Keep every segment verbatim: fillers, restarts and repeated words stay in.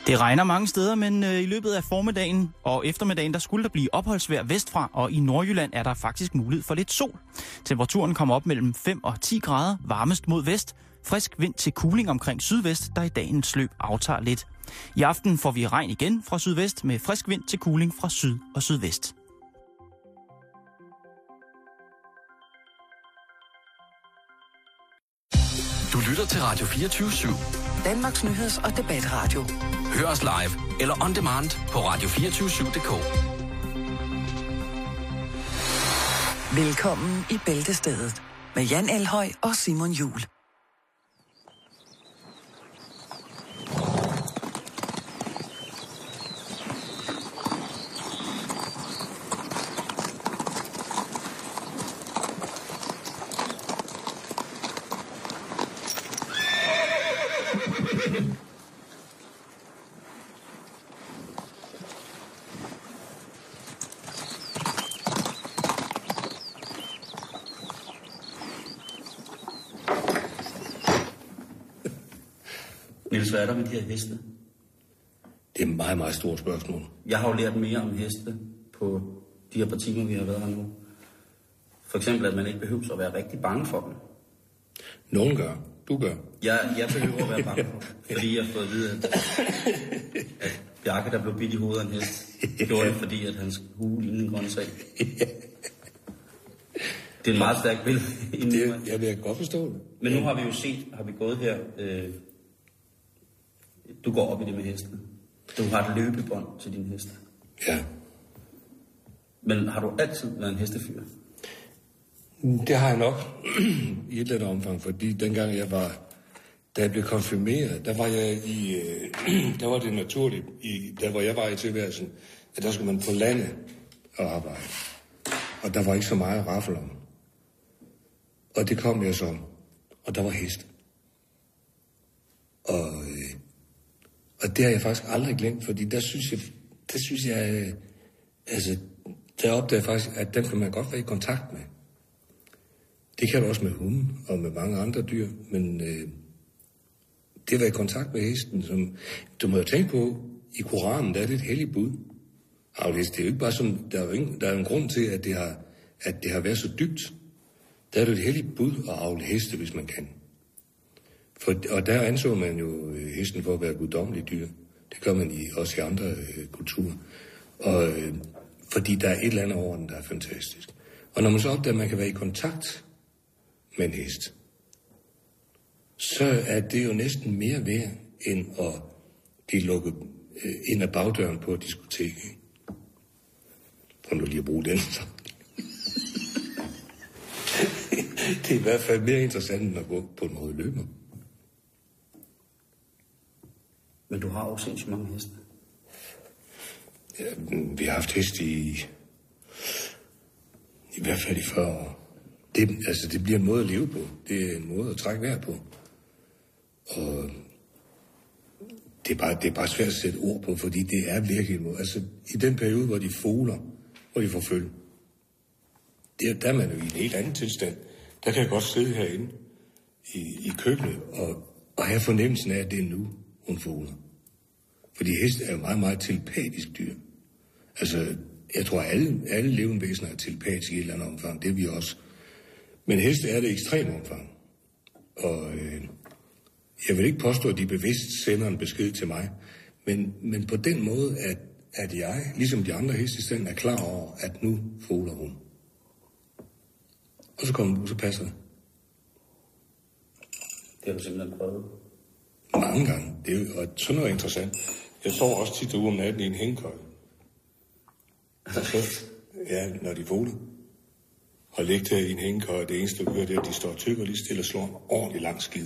Det regner mange steder, men øh, i løbet af formiddagen og eftermiddagen, der skulle der blive opholdsvejr vestfra, og i Nordjylland er der faktisk mulighed for lidt sol. Temperaturen kommer op mellem fem og ti grader, varmest mod vest, frisk vind til kuling omkring sydvest, der i dagens løb aftager lidt. I aften får vi regn igen fra sydvest med frisk vind til kuling fra syd og sydvest. Du lytter til Radio fireogtyve syv. Danmarks nyheds- og debatradio. Hør os live eller on demand på radio to fire syv punktum d k. Velkommen i Bæltestedet med Jan Elhøj og Simon Juhl. Niels, hvad er der med de her heste? Det er et meget, meget stort spørgsmål. Jeg har jo lært mere om heste på de her par timer, vi har været her nu. For eksempel, at man ikke behøver at være rigtig bange for dem. Nogen gør. Du gør. Jeg, jeg behøver at være bange for dem, fordi jeg har fået at vide, at, at Bjarke, der blev bidt i hovedet af en hest, gjorde det, fordi at hans hue lignede en grøntsag. Det er en meget stærk billede. Det, jeg vil godt forstå det. Men nu har vi jo set, har vi gået her... Øh, Du går op i det med hesten. Du har et løbebånd til din hest. Ja. Men har du altid været en hestefyr? Det har jeg nok i et eller andet omfang, fordi dengang jeg var, da jeg blev konfirmeret, der var jeg i, øh, der var det naturligt, i, der hvor jeg var i tilværelsen, at der skulle man på landet og arbejde. Og der var ikke så meget raffel om. Og det kom jeg så, og der var hest. Og... Øh, Og det har jeg faktisk aldrig glemt, fordi der synes jeg, der synes jeg, altså, der opdager jeg faktisk, at den kan man godt være i kontakt med. Det kan du også med hunde og med mange andre dyr, men øh, det at være i kontakt med hesten, som, du må jo tænke på, i Koranen, der er det et helligt bud. Aflæst, det er jo ikke bare sådan, der er jo, ingen, der er jo en grund til, at det har, at det har været så dybt. Der er det et helligt bud at avle heste, hvis man kan. For, og der anså man jo hesten for at være guddommelig dyr. Det gør man i, også i andre øh, kulturer. Og, øh, fordi der er et eller andet over den, der er fantastisk. Og når man så opdager, at man kan være i kontakt med en hest, så er det jo næsten mere værd, end at blive lukket øh, ind ad bagdøren på et diskotek. Prøv nu lige at bruge den. Det er i hvert fald mere interessant, end at gå på en måde løber. Men du har også sindssygt mange heste. Ja, vi har haft heste i... I hvert fald i fyrre år. Det, altså, det bliver en måde at leve på. Det er en måde at trække vejr på. Og... Det er, bare, det er bare svært at sætte ord på, fordi det er virkelig en måde. Altså, i den periode, hvor de foler, hvor de får følge. Der er man jo i en helt anden tilstand. Der kan jeg godt sidde herinde i, i køkkenet og, og have fornemmelsen af, at det er nu, hun foler. Fordi heste er jo meget, meget telepatisk dyr. Altså, jeg tror, at alle, alle levende væsener er telepatiske i et eller andet omfang. Det er vi også. Men heste er det ekstremt omfang. Og øh, jeg vil ikke påstå, at de bevidst sender en besked til mig. Men, men på den måde, at, at jeg, ligesom de andre heste i stedet, er klar over, at nu foler hun. Og så kommer du, så passer det. Det har du simpelthen prøvet. Mange gange. Det er jo, og sådan noget interessant. Jeg sover også tit ude om natten i en hængekøj. Ja, når de foler. Og ligge der i en hængekøj, det eneste, du hører, det er, at de står og tykker lige stille og slår en ordentlig lang skid.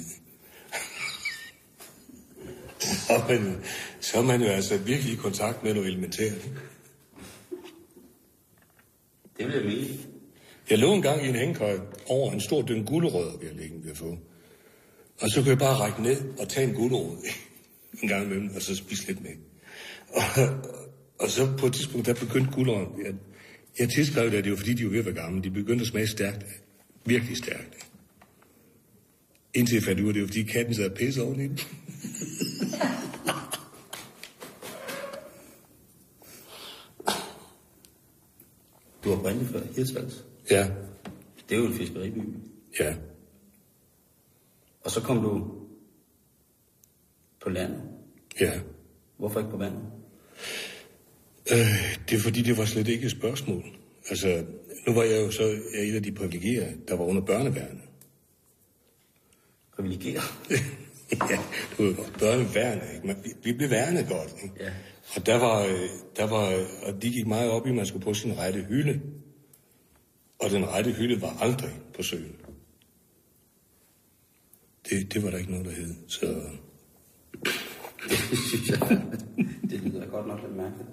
så, man, så er man jo altså virkelig i kontakt med noget elementært. Det vil jeg mene. Jeg lå en gang i en hængekøj over en stor dynge gulerødder, vi har liggende ved at få. Og så kunne jeg bare række ned og tage en gulerod en gang imellem, og så spise lidt med. Og, og så på et tidspunkt, der begyndte gulerødder. Jeg, jeg tilskrev det, at det var fordi, de var ved at være gamle. De begyndte at smage stærkt. Virkelig stærkt. Indtil jeg fandt ud af, det var fordi katten sad og pisse oven i den. oprindeligt fra Hirtshals. Ja. Det er jo en fiskeriby. Ja. Og så kom du på landet. Ja. Hvorfor ikke på vandet? Øh, det er fordi, det var slet ikke et spørgsmål. Altså, nu var jeg jo så jeg er et af de privilegerede, der var under børneværnet. Privilegeret? Ja, det var børneværnet, ikke? Man, vi blev værnet godt, ikke? Ja. Og der var, der var, og de gik meget op i, at man skulle på sin rette hylde. Og den rette hylde var aldrig på søen. Det, det var der ikke noget, der hed, så... Det synes jeg, det lyder godt nok lidt mærkeligt.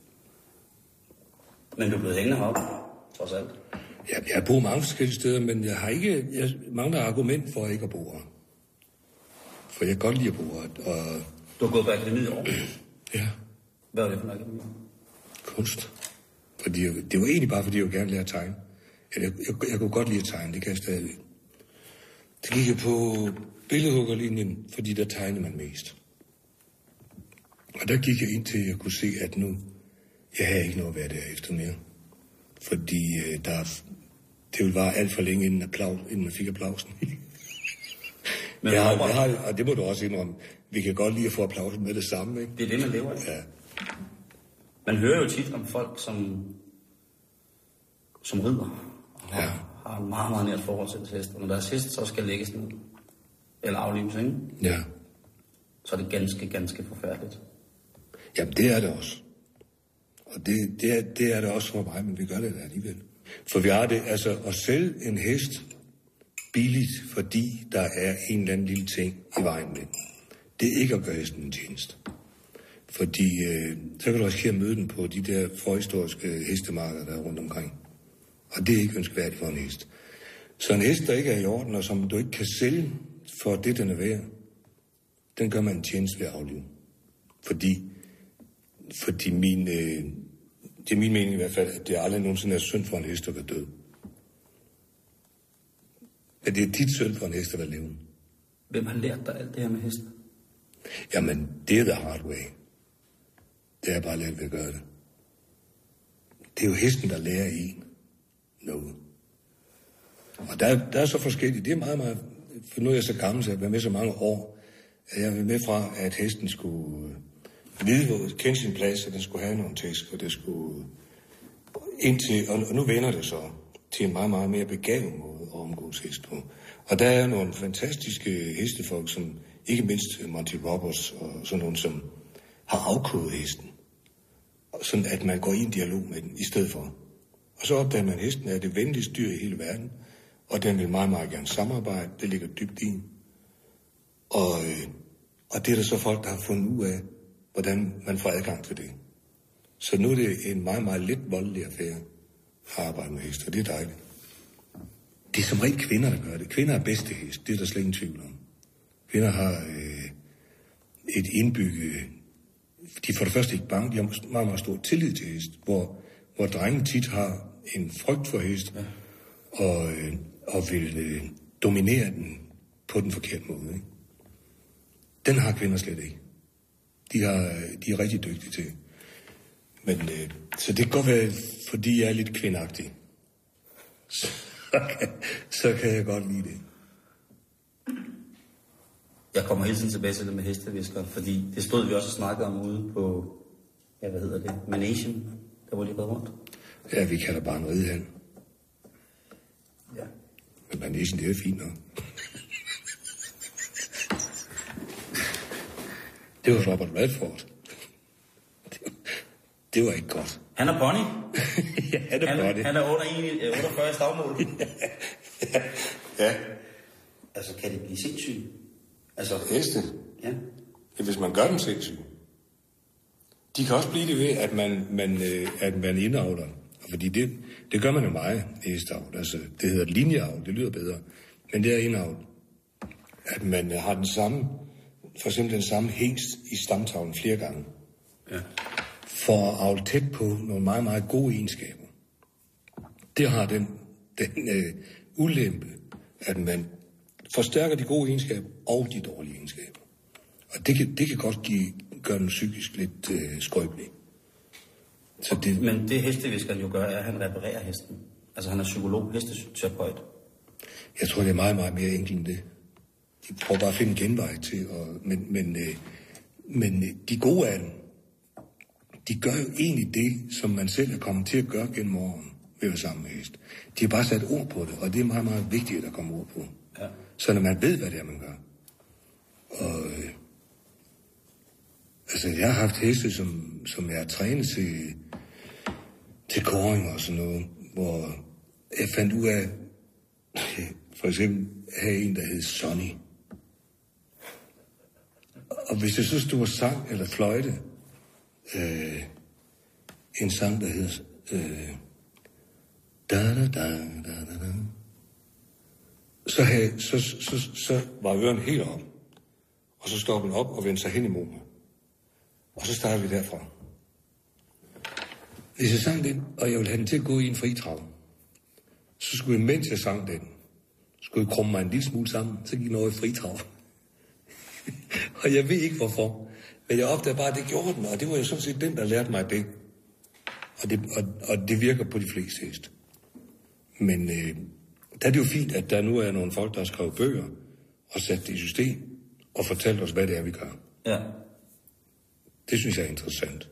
Men du er blevet hængende heroppe, trods alt. Ja, jeg har boet mange forskellige steder, men jeg har ikke... Jeg mangler argument for ikke at bo her. For jeg kan godt lide at bo her, og... Du har gået på akademiet i år? Ja. Hvad var det for en akademi? Kunst. Fordi jeg, det var egentlig bare, fordi jeg jo gerne lære at tegne. Jeg, jeg, jeg, jeg kunne godt lide at tegne, det kan jeg stadig. Det gik jeg på billedhuggerlinjen, fordi der tegnede man mest. Og der gik jeg ind til, at jeg kunne se, at nu, jeg havde ikke noget at være der efter mere. Fordi øh, der, det ville vare alt for længe, inden, applaus, inden man fik applausen. Men jeg har, jeg har, og det må du også indrømme, vi kan godt lide at få applausen med det samme, ikke? Det er det, man lever af. Ja. Man hører jo tit om folk, som, som rider, og Ja. har en meget, meget nært forhold til deres hest. Og når deres hest så skal lægges ned, eller aflives, ikke? Ja. Så er det ganske, ganske forfærdeligt. Jamen, det er det også. Og det, det, er, det er det også for mig, men vi gør det da alligevel. For vi har det, altså at sælge en hest billigt, fordi der er en eller anden lille ting i vejen med. Det er ikke at gøre hesten en tjeneste. Fordi øh, så kan du risikere at møde den på de der forhistoriske hestemarkeder, der er rundt omkring. Og det er ikke ønskværdigt for en hest. Så en hest, der ikke er i orden, og som du ikke kan sælge for det, den er værd, den gør man en tjeneste ved at aflive. Fordi, fordi min, øh, det er min mening i hvert fald, at det aldrig nogensinde er synd for en hest at være død. Men det er tit synd for en hest at være levende. Hvem har lært dig alt det her med hesten? Jamen, det er the hard way. Det er bare let ved at gøre det. Det er jo hesten, der lærer en noget. Og der, der er så forskelligt. Det er meget, meget... For nu er jeg så gammel, så jeg har været med så mange år, at jeg har været med fra, at hesten skulle vide, hvor kende sin plads, at den skulle have nogle tæsk, og det skulle indtil... Og, og nu vender det så til en meget, meget mere begavet måde at omgås hest på. Og der er nogle fantastiske hestefolk, som ikke mindst Monty Roberts og sådan nogle, som har afkodet hesten. Sådan at man går i en dialog med den i stedet for. Og så opdager man, at hesten er det venligste dyr i hele verden, og den vil meget, meget gerne samarbejde. Det ligger dybt i. Og, øh, og det er der så folk, der har fundet ud af, hvordan man får adgang til det. Så nu er det en meget, meget lidt voldelig affære at arbejde med hest, og det er dejligt. Det er som regel kvinder, der gør det. Kvinder er bedste hest, det er der slet ingen tvivl om. Kvinder har øh, et indbygget... De er for det første ikke bange, de har meget, meget stor tillid til hest, hvor, hvor drenge tit har en frygt for hest, ja. og, øh, og vil øh, dominere den på den forkerte måde. Ikke? Den har kvinder slet ikke. De, har, de er rigtig dygtige til. Men, øh, så det kan godt være, fordi jeg er lidt kvindagtig. Så, så kan jeg godt lide det. Jeg kommer hele tiden tilbage til det med hestevisker, fordi det stod vi også og snakkede om ude på, ja, hvad hedder det, Managen, der var lige været rundt. Ja, vi kalder bare en ridehal. Ja. Men Managen, det er fint nok. Det var Robert Redford. Det, det var ikke godt. Han er pony. Ja, han er han, pony. Han er otteogfyrre i stavmål. ja. ja. Altså, kan det blive sindssygt? Altså, heste? Ja. Ja, hvis man gør dem sindssygt. De kan også blive det ved, at man, man, øh, at man indavler. Fordi det, det gør man jo meget i hesteavl. Altså, det hedder linjeavl, det lyder bedre. Men det er indavl. At man har den samme, for eksempel den samme hingst i stamtavlen flere gange. Ja. For at avle tæt på nogle meget, meget gode egenskaber. Det har den, den øh, ulempe, at man forstærker de gode egenskaber og de dårlige egenskaber. Og det kan, det kan godt give, gøre den psykisk lidt øh, skrøbelig. Så det... Men det hesteviskeren jo gør, er, at han reparerer hesten. Altså han er psykolog, hesteterapeut. Jeg tror, det er meget, meget mere enkelt end det. De prøver bare at finde en genvej til, og, men, men, øh, men de gode af dem, de gør jo egentlig det, som man selv er kommet til at gøre gennem årene ved at være sammen med hest. De har bare sat ord på det, og det er meget, meget vigtigt, at der kommer ord på. Ja. Så når man ved, hvad det er, man gør. Og øh, altså, jeg har haft heste, som, som jeg har trænet til, til kåring og sådan noget, hvor jeg fandt ud af, for eksempel have en, der hed Sonny. Og hvis jeg så stod sang eller fløjte, øh, en sang, der hed øh, da da da da da, så, havde, så, så, så, så var øren helt op, og så stoppede den op og vendte sig hen imod mig. Og så startede vi derfra. Hvis jeg sang den, og jeg ville have den til at gå i en fritrav, så skulle jeg, mens jeg sang den, skulle jeg krumme mig en lille smule sammen, så gik den over i fritrav. Og jeg ved ikke hvorfor, men jeg opdagede bare, at det gjorde den, og det var jo sådan set den, der lærte mig det. Og det, og, og det virker på de fleste heste. Men øh, der er det jo fint, at der nu er nogle folk, der har skrevet bøger og sat det i system og fortalt os, hvad det er, vi gør. Ja. Det synes jeg er interessant.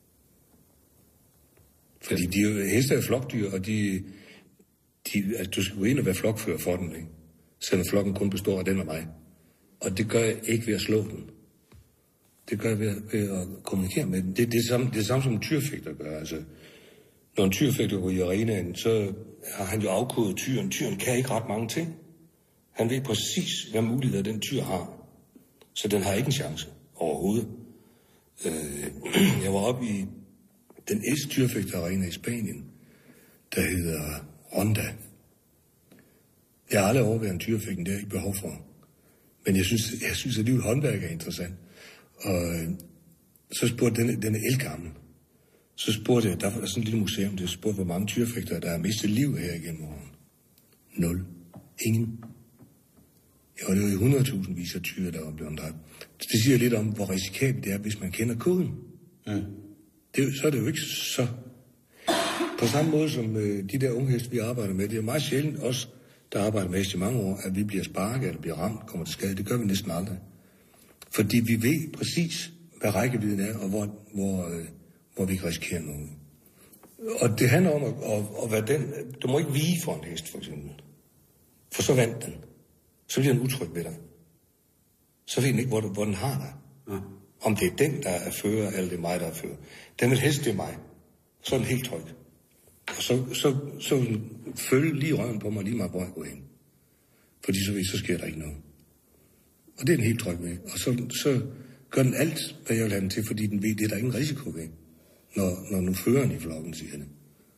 Fordi de er jo, heste er flokdyr, og de, de, altså, du skal gå ind og være flokfører for den, ikke? Selvom flokken kun består af den og mig. Og det gør jeg ikke ved at slå den. Det gør jeg ved, ved at kommunikere med den. Det er det samme, det er samme som en tyrfægter gør. Altså, når en tyrfægter går i arenaen, så har han jo afkodet tyren. Tyren kan ikke ret mange ting. Han ved præcis, hvad muligheder den tyr har. Så den har ikke en chance overhovedet. Øh, jeg var oppe i den ældste tyrfægterarena i Spanien, der hedder Ronda. Jeg har aldrig overværet en tyrfægter, det har jeg ikke behov for. Men jeg synes, jeg synes at livet håndværk er interessant. Og øh, så spurgte den, den er elgammel. Så spurgte jeg, der var sådan et lille museum, der spurgte, hvor mange tyrfægtere, der har mistet liv her igennem årene. Nul. Ingen. Ja, det var jo hundredtusindvis af tyre, der var blevet dræbt. Det siger lidt om, hvor risikabelt det er, hvis man kender koden. Mm. Det, så er det jo ikke så... På samme måde som øh, de der unge heste, vi arbejder med, det er meget sjældent os, der arbejder med heste i mange år, at vi bliver sparket eller bliver ramt, kommer til skade. Det gør vi næsten aldrig. Fordi vi ved præcis, hvad rækkevidden er, og hvor, hvor, øh, hvor vi kan risikere noget. Og det handler om at, at, at være den... Du må ikke vige for en hest, for eksempel. For så vandt den. Så bliver den utryg ved dig. Så ved den ikke, hvor, hvor den har dig. Ja. Om det er den, der er fører, eller det er mig, der er fører. Den vil hest, det er mig. Så er den helt tryg. Og så, så, så vil den følge lige røven på mig, lige meget, hvor jeg går hen. Fordi så, så sker der ikke noget. Og det er den helt tryg ved. Og så, så gør den alt, hvad jeg vil have den til, fordi den ved, det er der ingen risiko ved. Når, når nu føreren i flokken siger det.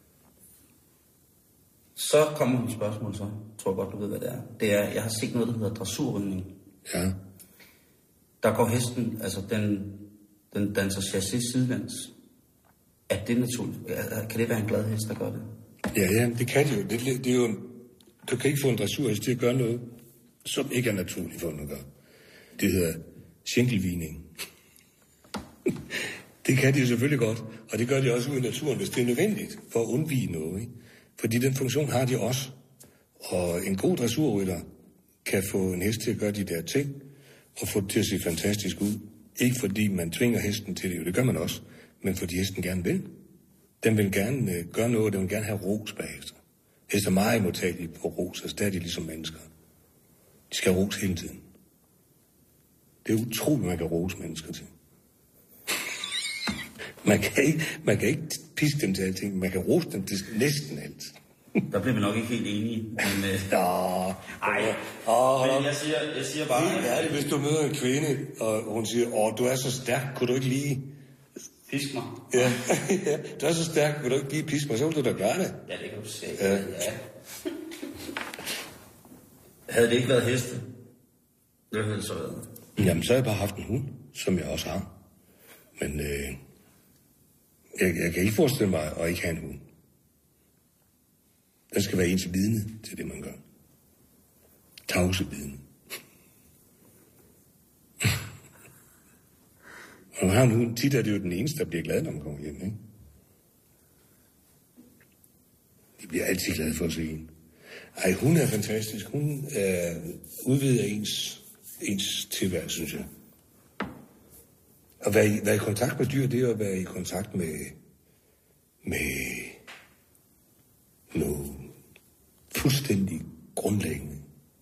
Så kommer et spørgsmål, så tror jeg godt, du ved, hvad det er. Det er, jeg har set noget, der hedder dressurridning. Ja. Der går hesten, altså den, den danser chassis sidelæns. Er det naturligt? Kan det være en glad hest, der gør det? Ja, ja, det kan det jo. Det, det er jo du kan ikke få en dressurhest til at gøre noget, som ikke er naturligt for den at gøre. Det hedder skænkelvigning. Det kan de jo selvfølgelig godt, og det gør de også ude i naturen, hvis det er nødvendigt for at undvige noget, ikke? Fordi den funktion har de også. Og en god dressurrytter kan få en hest til at gøre de der ting, og få det til at se fantastisk ud. Ikke fordi man tvinger hesten til det, jo det gør man også, men fordi hesten gerne vil. Den vil gerne øh, gøre noget, den vil gerne have ros bagefter. Hester er meget modtagelige på ros, og stadig ligesom mennesker. De skal have ros hele tiden. Det er utroligt, man kan rose mennesker til. Man kan ikke, man kan ikke piske dem til alting, man kan rose dem til næsten alt. Der bliver vi nok ikke helt enige. Men, øh... Nå, ej. Åh, men jeg siger, jeg siger bare... Helt ærligt, hvis du møder en kvinde, og hun siger, åh, du er så stærk, kunne du ikke lige... Pisk mig. Ja, ja, du er så stærk, kunne du ikke lige piske mig, så vil du da gøre det. Ja, det kan du sige. Ja. Ja. Havde det ikke været heste? Det ville det så været. Jamen, så har jeg bare haft en hund, som jeg også har. Men øh, jeg, jeg kan ikke forestille mig at ikke have en hund. Den skal være ens vidne til det, man gør. Tavse vidne. Og når man har en hund, tit er det jo den eneste, der bliver glad, når man kommer hjem, ikke? altid glad for at se hende. Ej, hun er fantastisk. Hun er udvider ens, ens tilværelse, synes jeg. At være i, være i kontakt med dyr, det er at være i kontakt med, med noget fuldstændig grundlæggende.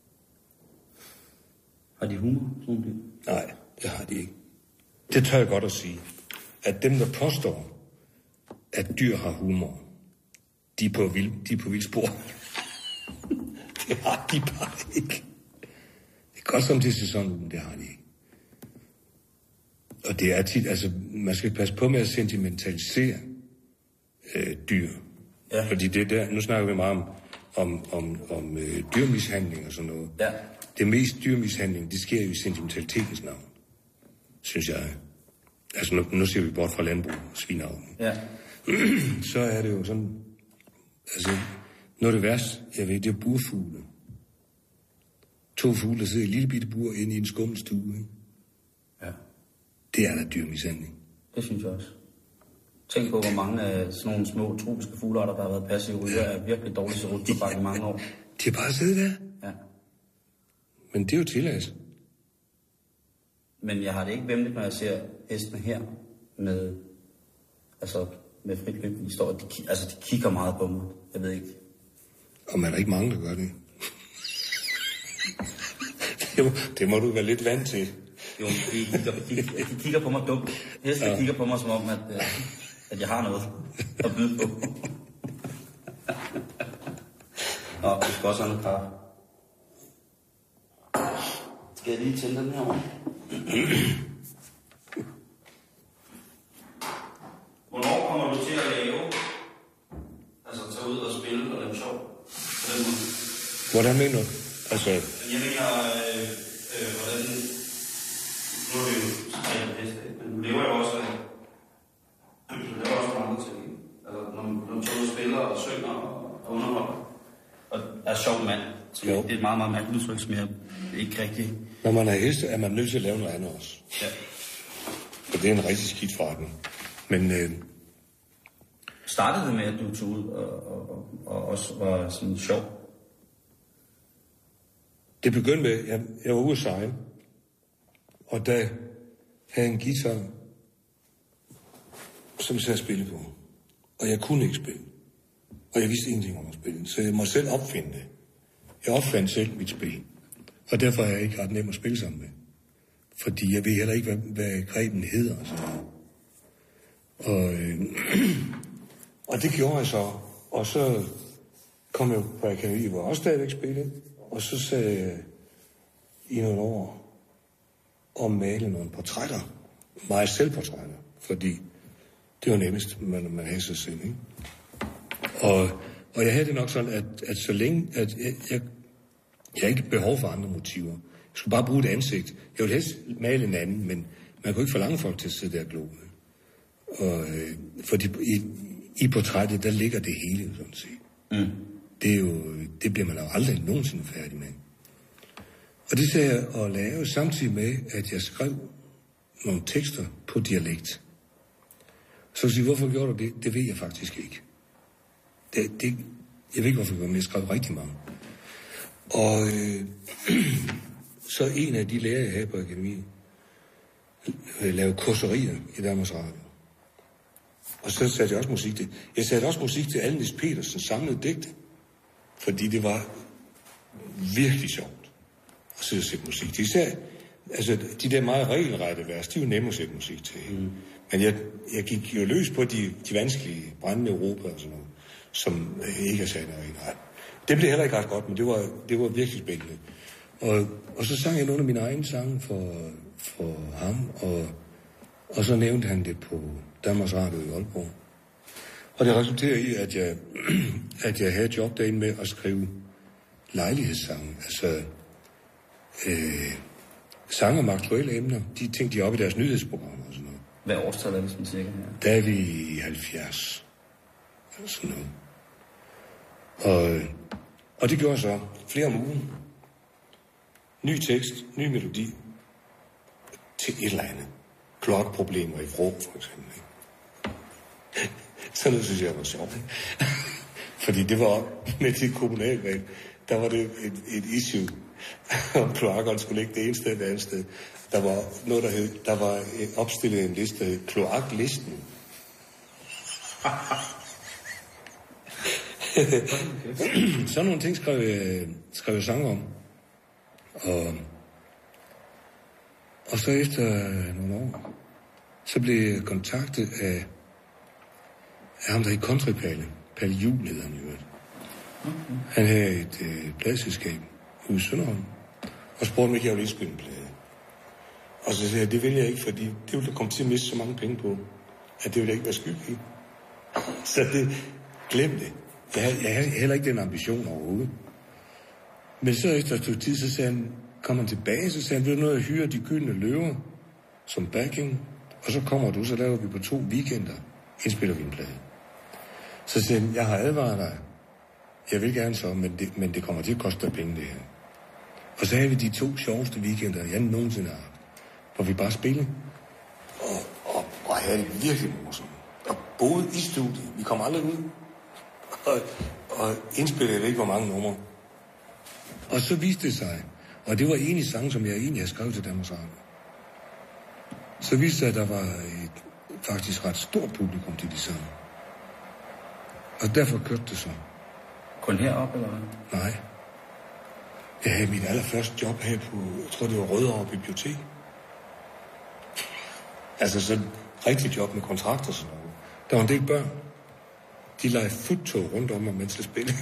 Har de humor, sådan det? Nej, det har de ikke. Det tør jeg godt at sige. At dem, der påstår, at dyr har humor, de er på vild, de er på vild spor. Det har de bare ikke. Det er godt som til sæsonen, men det har de ikke. Og det er tit, altså, man skal passe på med at sentimentalisere øh, dyr. Ja. Fordi det der, nu snakker vi meget om, om, om, om øh, dyrmishandling og sådan noget. Ja. Det mest dyrmishandling, det sker jo i sentimentalitetens navn, synes jeg. Altså, nu, nu ser vi bort fra landbrug og svineavlen. Ja. Så er det jo sådan, altså, noget af det værste, jeg ved, det er burfugle. To fugle, der sidder i et lille bitte bur inde i en skummelstue, ikke? Ja. Det er da dyrmishandling. Det synes jeg også. Tænk på, hvor mange af sådan nogle små tropiske fuglearter, der har været passive ryger, er virkelig dårligt til rutobak i mange år. De har bare siddet der. Ja. Men det er jo tilladt. Men jeg har det ikke vemmeligt, når jeg ser hestene her med, altså med frit løb. De står, de, altså de kigger meget på mig. Jeg ved ikke. Og man er ikke mange, der gør det. det, må, det må du være lidt vant til. Jo, de kigger, de, de kigger på mig dumt. Hestene ja. kigger på mig som om, at, at jeg har noget at byde på. Nå, vi skal også have noget kaffe. Skal jeg lige tænde den her over? Hvornår kommer du til at lave, altså tage ud og spille og lave sjov på den måde? Hvordan mener du? Altså... Jeg mener, øh, øh, hvordan... Nu er vi jo talt af heste, men du lever jo også af... Du lever også af andre ting. Altså, når du tager ud og spiller og synger og underholder, og er sjov mand. Så det er et meget, meget mærkeligt udtryk, som jeg ikke rigtig... Når man er heste, er man nødt til at lave noget andet også. Ja. Og det er en rigtig skidt forretning. Men... Øh... Startede det med, at du tog ud og, og, og, og også var sådan sjov? Det begyndte med, at jeg, jeg var ude at sejle. Og der havde en guitar, som jeg sad at spille på. Og jeg kunne ikke spille. Og jeg vidste ingenting om at spille. Så jeg måtte selv opfinde det. Jeg opfandt selv mit spil. Og derfor er jeg ikke ret nem at spille sammen med. Fordi jeg ved heller ikke, hvad, hvad greben hedder. Og, sådan. Og, øh, og det gjorde jeg så. Og så kom jeg på akademi, hvor jeg også stadigvæk spillede. Og så sagde jeg i nogle år og male nogle portrætter. Meget selvportrætter. Fordi det var nemmest, man, man havde sig selv, ikke? Og, og jeg havde det nok sådan, at, at så længe, at jeg, jeg, jeg har ikke behov for andre motiver. Jeg skulle bare bruge et ansigt. Jeg ville helst male en anden, men man kunne ikke forlange folk til at sidde der og glo. Og, øh, fordi i, i portrættet, der ligger det hele, sådan set. Mm. Det, er jo, det bliver man jo aldrig nogensinde færdig med. Og det sagde jeg at lave samtidig med, at jeg skrev nogle tekster på dialekt. Så sige, hvorfor gjorde du det? Det ved jeg faktisk ikke. Det, det, jeg ved ikke, hvorfor jeg gjorde, men jeg skrev rigtig mange. Og øh, så en af de lærere, jeg havde på akademiet, lavede kurserier i Danmarks Radio. Og så satte jeg også musik til. Jeg satte også musik til Alnis Petersens samlede digte. Fordi det var virkelig sjovt at sidde og sætte musik til. Især, altså, de der meget regelrette vers, de er jo nemme at sætte musik til. Mm. Men jeg, jeg gik jo løs på de, de vanskelige brændende Europa og sådan noget, som ikke er sat af regelret. Det blev heller ikke ret godt, men det var, det var virkelig spændende. Og, og så sang jeg nogle af mine egne sange for, for ham, og, og så nævnte han det på Danmarks Radio i Aalborg. Og det resulterede i, at jeg, at jeg havde job derinde med at skrive lejlighedssange. Altså øh, sange om aktuelle emner. De ting, de er oppe i deres nyhedsprogrammer og sådan noget. Hvad årstal er det, som cirka her? Der er vi i halvfjerds. Sådan noget. Og, og det gjorde så flere om ugen. Ny tekst, ny melodi til et eller andet. Klokproblemer i Vrå, for eksempel. Sådan noget synes jeg var sjovt. Fordi det var med til kommunalvalg, der var det et, et issue, om kloakkerne skulle ligge det ene sted og det andet sted. Der var noget, der hed, der var opstillet en liste, der hed kloaklisten. Sådan nogle ting skrev jeg, skrev jeg sange om. Og, og så efter nogle år, så blev jeg kontaktet af, af ham, der hed Countrypalle. Palle Juhl hedder han jo. Okay. Han havde et øh, pladeselskab ude i Sønderholm, og spurgte mig, ikke jeg ville indspille en plade. Og så sagde jeg, det vil jeg ikke, fordi det ville komme til at miste så mange penge på, at det ville jeg ikke være skyld i. Så det, glem det. Jeg havde, jeg havde heller ikke den ambition overhovedet. Men så efter et stykke tid, så sagde han, kom han tilbage, så sagde han, vil du noget at hyre De Gyldne Løver som backing, og så kommer du, så laver vi på to weekender, indspiller vi en plade. Så sagde han, jeg har advaret dig. Jeg vil gerne så, men det, men det kommer til at koste dig penge, det her. Og så havde vi de to sjoveste weekender, jeg nogensinde har haft, hvor vi bare spillede. Og, og, og havde det virkelig morsomt. Og boede i studiet. Vi kom aldrig ud. Og, og indspillede ikke, hvor mange numre. Og så viste det sig, og det var en i sang, som jeg egentlig havde skrevet til Danmarks Radio. Så viste det sig, at der var et faktisk ret stort publikum til de sange. Og derfor kørte det så. Kun heroppe, eller hvad? Nej. Jeg havde mit allerførste job her på, jeg tror det var Rødovre Bibliotek. Altså sådan et rigtigt job med kontrakter og sådan noget. Der var en del børn. De legede futtog rundt om mig, mens jeg spillede.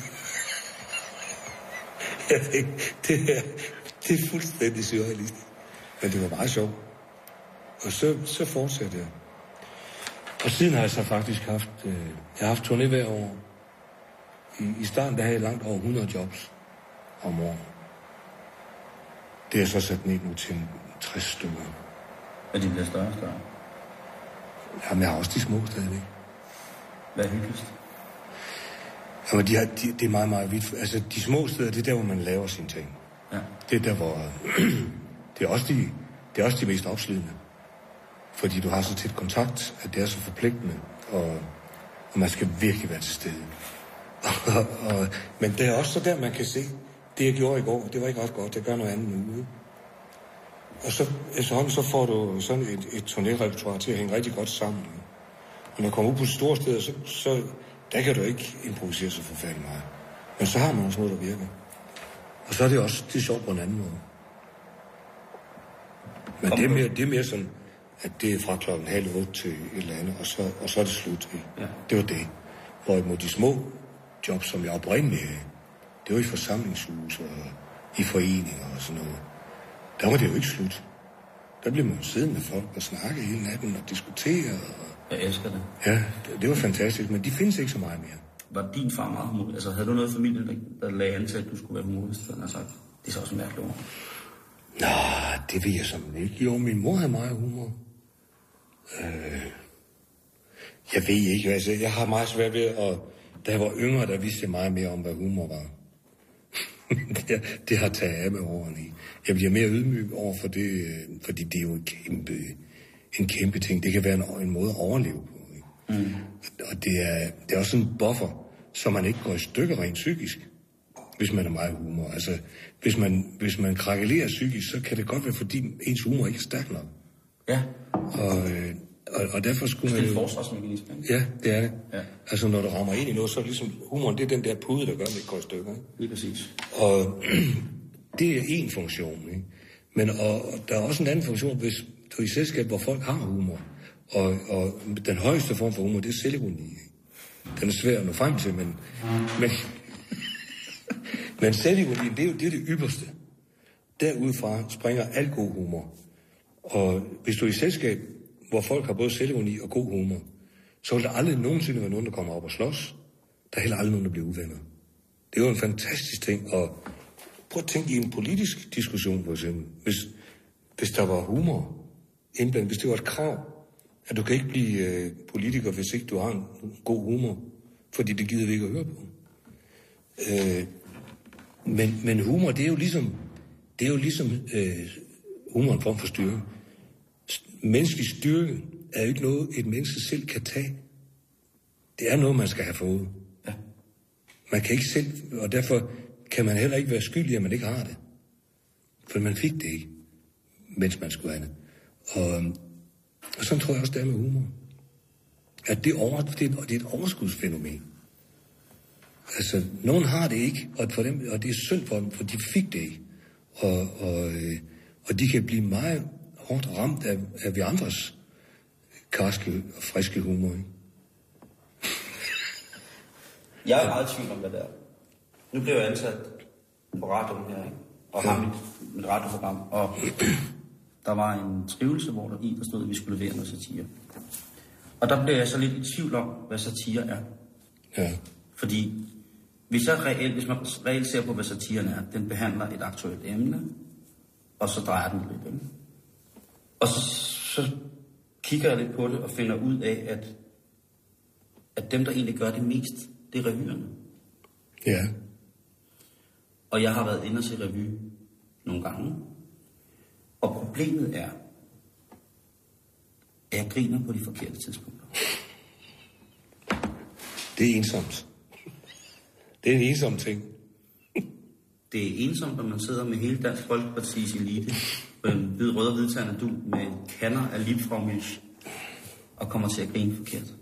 Jeg tænkte, det er, det er fuldstændig surrealistisk. Men det var meget sjovt. Og så, så fortsatte jeg. Og siden har jeg så faktisk haft, øh, jeg har haft turné hver år. I, I starten der havde jeg langt over hundrede jobs om året. Det er så sat ned nu til tres stykker. Og de bliver større og større? Jamen, jeg har også de små stadigvæk. Hvad er hyggeligst? Jamen, de har, de, det er meget, meget vidt. Altså, de små steder, det er der, hvor man laver sine ting. Ja. Det er der, hvor... det, er også de, det er også de mest opslidende. Fordi du har så tæt kontakt, at det er så forpligtende, og, og man skal virkelig være til stede. og, og, men det er også så der, man kan se, det jeg gjorde i går, det var ikke også godt, det gør noget andet nu. Ikke? Og så, efterhånden, så får du sådan et, et turnérepertoire til at hænge rigtig godt sammen. Og når man kommer ud på store steder, så, så der kan du ikke improvisere så forfærdeligt meget. Men så har man også noget, der virker. Og så er det også, det er sjovt på en anden måde. Men det er mere, det er mere sådan, at det er fra klokken halv otte til et eller andet, og så, og så er det slut. Ja. Det var det. Hvorimod de små jobs, som jeg oprindeligt havde, det var i forsamlingshus og i foreninger og sådan noget. Der var det jo ikke slut. Der blev man jo siddende med folk og snakke hele natten og diskutere. Og... Jeg elsker det. Ja, det, det var fantastisk, men de findes ikke så meget mere. Var din far meget humorist? Altså, havde du noget familie, der, der lagde an til, at du skulle være humorist? Han har sagt, det er så også mærkeligt ord. Nå, det ved jeg simpelthen ikke. Jo, min mor havde meget humor. Øh... Jeg ved ikke, altså, jeg har meget svært ved at... Da jeg var yngre, der vidste jeg meget mere om, hvad humor var. det, det har taget af med årene i. Jeg bliver mere ydmyg over for det, fordi det er jo en kæmpe, en kæmpe ting. Det kan være en, en måde at overleve på. Ikke? Mm. Og det er, det er også sådan en buffer, så man ikke går i stykker rent psykisk, hvis man er meget humor. Altså, hvis man, hvis man krakelerer psykisk, så kan det godt være, fordi ens humor ikke er stærk nok. Ja. Og... Øh, Og, og derfor skulle man jo... Det er en forsvarsmekanisme. Ja, det er det. Ja. Altså, når du rammer ind i noget, så er det ligesom... Humoren, det er den der pude, der gør, at det ikke går i stykker. Ikke? Lige præcis. Og det er én funktion, ikke? Men og, og der er også en anden funktion, hvis du er i selskab, hvor folk har humor. Og, og den højeste form for humor, det er selvironi. Den er svær at nå frem til, men... Men, men selvironi, det er jo det, er det ypperste. Derudfra springer al god humor. Og hvis du er i selskab, hvor folk har både selvironi og god humor, så vil der aldrig nogensinde være nogen, der kommer op og slås. Der er heller aldrig nogen, der bliver uvenner. Det er jo en fantastisk ting. Og prøv at tænke i en politisk diskussion, for eksempel. Hvis, hvis der var humor indblandet, hvis det var et krav, at du kan ikke blive øh, politiker, hvis ikke du har en god humor, fordi det gider vi ikke at høre på. Øh, men, men humor, det er jo ligesom, det er jo ligesom øh, humor en form for styrke. Menneskelig styrke er jo ikke noget, et menneske selv kan tage. Det er noget, man skal have fået. Ja. Man kan ikke selv, og derfor kan man heller ikke være skyldig, at man ikke har det. For man fik det ikke, mens man skulle have det. Og, og sådan tror jeg også, det er med humor. At det, over, det, er, det er et overskudsfænomen. Altså, nogen har det ikke, og, for dem, og det er synd for dem, for de fik det ikke. Og, og, og de kan blive meget hårdt ramt af, af vi andres karske og friske humor, ikke? Jeg er meget i tvivl om, hvad det er. Nu blev jeg ansat på radioen her, ikke? Og har mit, mit radioprogram. Og der var en skrivelse, hvor der i, der stod, at vi skulle levere noget satire. Og der blev jeg så lidt i tvivl om, hvad satire er. Ja. Fordi hvis, jeg reelt, hvis man reelt ser på, hvad satiren er, den behandler et aktuelt emne, og så drejer den lidt. Ikke? Og så, så kigger jeg lidt på det og finder ud af, at, at dem, der egentlig gør det mest, det er revyerne. Ja. Og jeg har været inde og se revy nogle gange. Og problemet er, at jeg griner på de forkerte tidspunkter. Det er ensomt. Det er en ensom ting. Det er ensomt, når man sidder med hele Dansk Folkepartis elite på en hvid, rød og hvidtærende du med kander af Liebfraumilch og kommer til at grine forkert.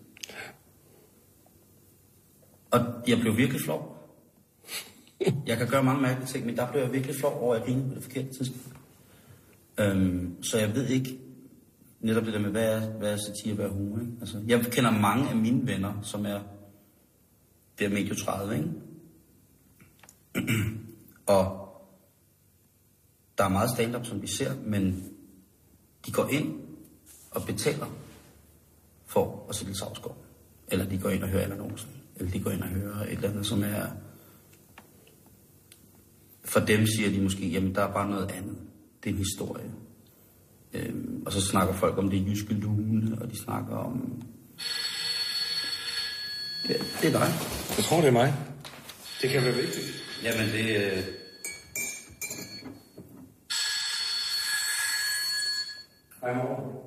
Og jeg blev virkelig flov. Jeg kan gøre mange mærkelige ting, men der blev jeg virkelig flov over at grine på det forkerte tidspunkt. Øhm, så jeg ved ikke netop det der med, hvad er, hvad er satire, hvad er humor. Ikke? Altså, jeg kender mange af mine venner, som er det er medio tredive, ikke? Og der er meget stand-up, som vi ser, men de går ind og betaler for at se Niels Hausgaard. Eller de går ind og hører Allan Olsen. Eller de går ind og hører et eller andet, som er... For dem siger de måske, jamen der er bare noget andet. Det er en historie. Øhm, og så snakker folk om det jyske lune, og de snakker om... Det, det er dig. Jeg tror, det er mig. Det kan være vigtigt. Jamen det... Øh... Hej, mor.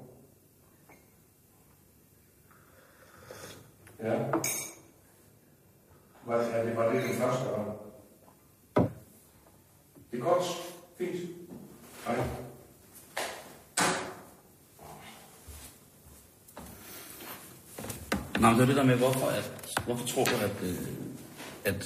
Ja. Var, ja, det var det den første gang. Det er godt. Fint. Hej. Nå, men det er det der med, hvorfor, at, hvorfor tror du, at, at,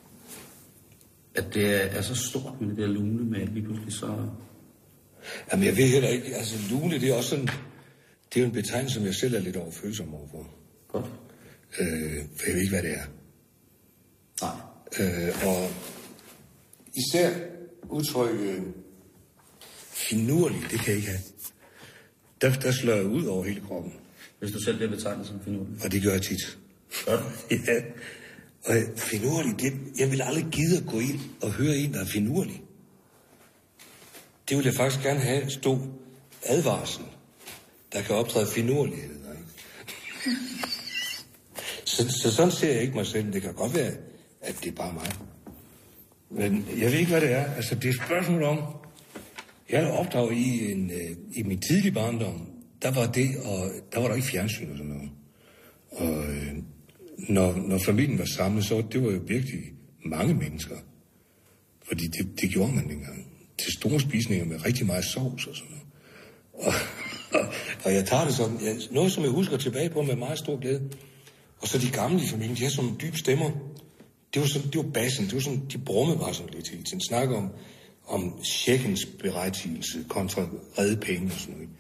at det er så stort med det der lune med lige pludselig så... Jamen, jeg ved heller ikke. Altså, lune, det er også sådan... Det er jo en betegnelse, som jeg selv er lidt overfølsom overfor. Godt. Øh, for jeg ved ikke, hvad det er. Nej. Øh, og især udtrykket finurlig, det kan jeg ikke have. Der, der slår jeg ud over hele kroppen. Hvis du selv bliver betegnet som finurlig. Og det gør jeg tit. Godt. Ja. Og finurlig, det, jeg vil aldrig gide at gå ind og høre en, der er finurlig. Det vil jeg faktisk gerne have stå advarsel, der kan optræde finurlighed. Ikke? så, så sådan ser jeg ikke mig selv. Det kan godt være, at det er bare mig. Men jeg ved ikke, hvad det er. Altså, det er et spørgsmål om... Jeg er opdraget i, en, i min tidlige barndom. Der var det, og der var der ikke fjernsyn og sådan noget. Og øh, når, når familien var samlet, så det var jo virkelig mange mennesker. Fordi det, det gjorde man dengang. Til store spisninger med rigtig meget sovs og sådan noget. Og, og, og jeg tager det som... Jeg, noget, som jeg husker tilbage på med meget stor glæde. Og så de gamle i familien, de har sådan nogle dybe stemmer. Det var, sådan, det var bassen, det var sådan, de brummede bare sådan lidt hele tiden. Snakker om, om checkens berettigelse kontra redde penge og sådan noget.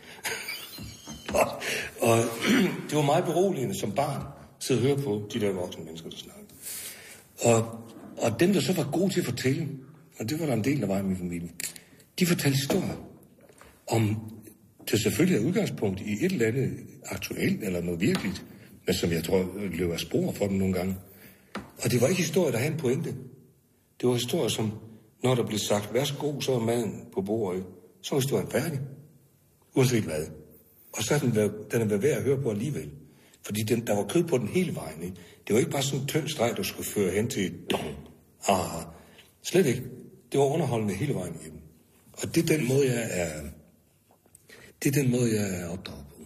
og, og det var meget beroligende som barn, sidde og høre på de der voksne mennesker, der snakker. Og, og dem, der så var gode til at fortælle, og det var der en del, der var i min familie, de fortalte historier om, det selvfølgelig er udgangspunkt i et eller andet aktuelt eller noget virkeligt, men som jeg tror løber af spor for dem nogle gange. Og det var ikke historier, der havde en pointe. Det var historier, som, når der blev sagt, værsgo, så er maden på bordet, så var historien færdig. Uanset hvad. Og så er den, den er været værd at høre på alligevel. Fordi den, der var kød på den hele vejen. Ikke? Det var ikke bare sådan en tynd streg, der skulle føre hen til dong. Ah, slet ikke. Det var underholdende hele vejen igennem. Og det er den måde, jeg er, det er den måde, jeg er opdraget på.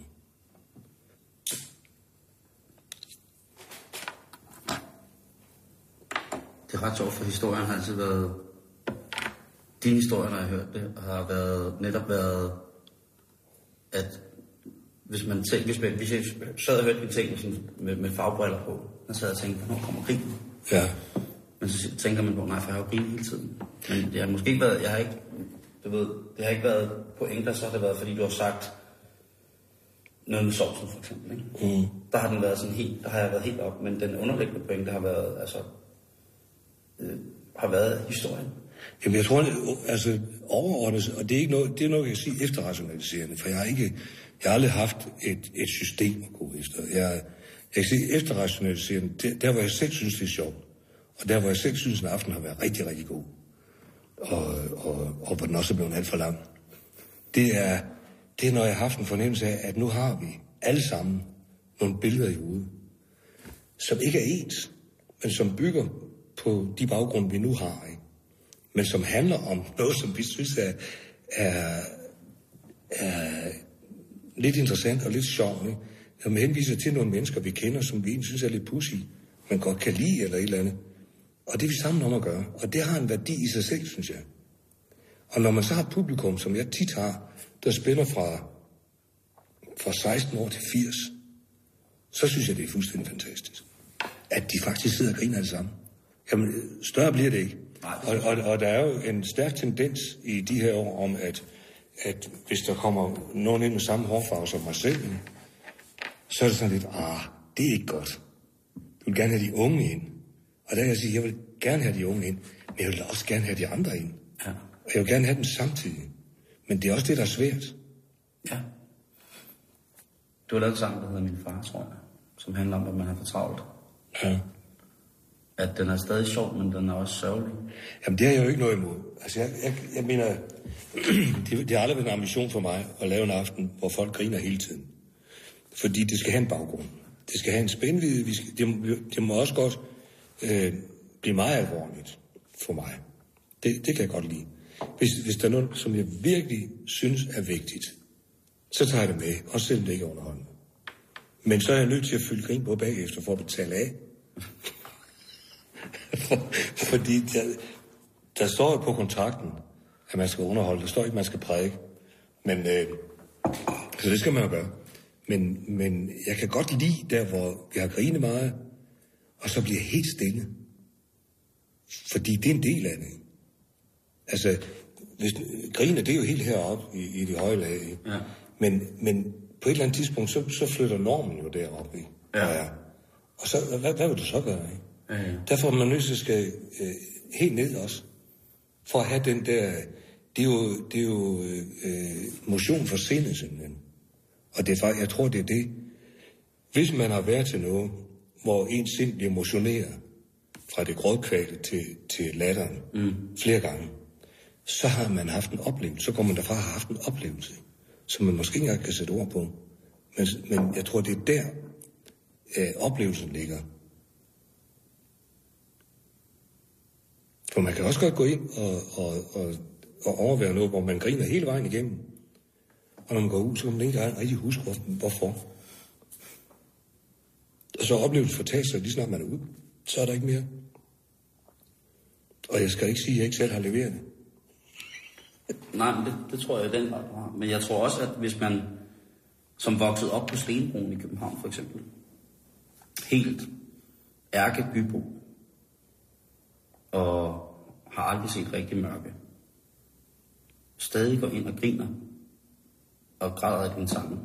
ret sjovt, for historien har altid været... Dine historier, når jeg har hørt det, har været, netop været, at hvis man tænker, hvis, man, hvis jeg sad og hørte mine ting med, med, med fagbriller på, så sad jeg og tænkte, hvornår kommer krigen? Ja. Men så tænker man på, nej, for jeg har jo grinet hele tiden. Men det har måske ikke været, jeg har ikke, du ved, det har ikke været pointer, så har det været, fordi du har sagt noget med sovsen, for eksempel, ikke? Mm. Der har den været sådan helt, der har jeg været helt op, men den underliggende pointe har været, altså, øh, har været historien. Jamen, jeg tror, altså, overordnet, og det er ikke noget, det er noget, jeg kan sige efterrationaliserende, for jeg har ikke, jeg har aldrig haft et, et system at gå efter. Jeg, jeg kan sige efterrationaliserende, der, der hvor jeg selv synes, det er sjovt, og der hvor jeg selv synes, at aften har været rigtig, rigtig god, og, og, og hvor den også er blevet alt for lang, det er, det er, når jeg har haft en fornemmelse af, at nu har vi alle sammen nogle billeder i hovedet, som ikke er ens, men som bygger på de baggrunde, vi nu har, ikke? Men som handler om noget, som vi synes er, er, er lidt interessant og lidt sjovt, ikke? Som henviser til nogle mennesker, vi kender, som vi egentlig synes er lidt pussy, men godt kan lide eller et eller andet. Og det er vi sammen om at gøre. Og det har en værdi i sig selv, synes jeg. Og når man så har et publikum, som jeg tit har, der spiller fra, fra seksten år til firs, så synes jeg, det er fuldstændig fantastisk. At de faktisk sidder og griner alle sammen. Jamen, større bliver det ikke. Og, og, og der er jo en stærk tendens i de her år om, at, at hvis der kommer nogen ind med samme hårfarve som mig selv, så er det sådan lidt, ah, det er ikke godt. Du vil gerne have de unge ind. Og der kan jeg sige, jeg vil gerne have de unge ind, men jeg vil også gerne have de andre ind. Ja. Og jeg vil gerne have dem samtidig. Men det er også det, der er svært. Ja. Du har lavet en sang, der hedder Min Far, tror jeg, som handler om, at man er for travlt. Ja. At den er stadig sjov, men den er også sørgelig. Jamen, det har jeg jo ikke noget imod. Altså, jeg, jeg, jeg mener, det, det har aldrig været en ambition for mig at lave en aften, hvor folk griner hele tiden. Fordi det skal have en baggrund. Det skal have en spændvidde. Vi skal, det, det må også godt øh, blive meget alvorligt for mig. Det, det kan jeg godt lide. Hvis, hvis der er noget, som jeg virkelig synes er vigtigt, så tager jeg det med, også selvom det ikke er underholdende. Men så er jeg nødt til at fylde grin på bagefter for at betale af. For, fordi der, der står jo på kontrakten, at man skal underholde. Der står ikke, at man skal prædike. Men, øh, så det skal man jo gøre. Men, men jeg kan godt lide der, hvor vi har grinet meget, og så bliver jeg helt stille. Fordi det er en del af det. Altså, hvis, griner, det er jo helt heroppe i, i de høje lag. Ja. Men, men på et eller andet tidspunkt, så, så flytter normen jo deroppe. Ja. Ja. Og så, hvad, hvad vil du så gøre, ikke? Ja, ja. Derfor er man nødt til at skal øh, helt ned også. For at have den der... Det er jo, det er jo øh, motion for sindet, simpelthen. Og det er faktisk, jeg tror, det er det. Hvis man har været til noget, hvor ens sind bliver motioneret fra det grådkvalte til, til latteren mm. flere gange, så har man haft en oplevelse. Så går man derfra og har haft en oplevelse, som man måske ikke engang kan sætte ord på. Men, men jeg tror, det er der, øh, oplevelsen ligger. For man kan også godt gå ind og, og, og, og overvære noget, hvor man griner hele vejen igennem. Og når man går ud, så kan man ikke rigtig huske, hvorfor. Og så oplevelsen fortager sig, lige snart man er ude, så er der ikke mere. Og jeg skal ikke sige, at jeg ikke selv har leveret det. Nej, men det, det tror jeg i den grad, du har. Men jeg tror også, at hvis man, som voksede op på Stenbroen i København for eksempel, helt ærkebybo, og har aldrig set rigtig mørke, stadig går ind og griner, og græder af din sammen,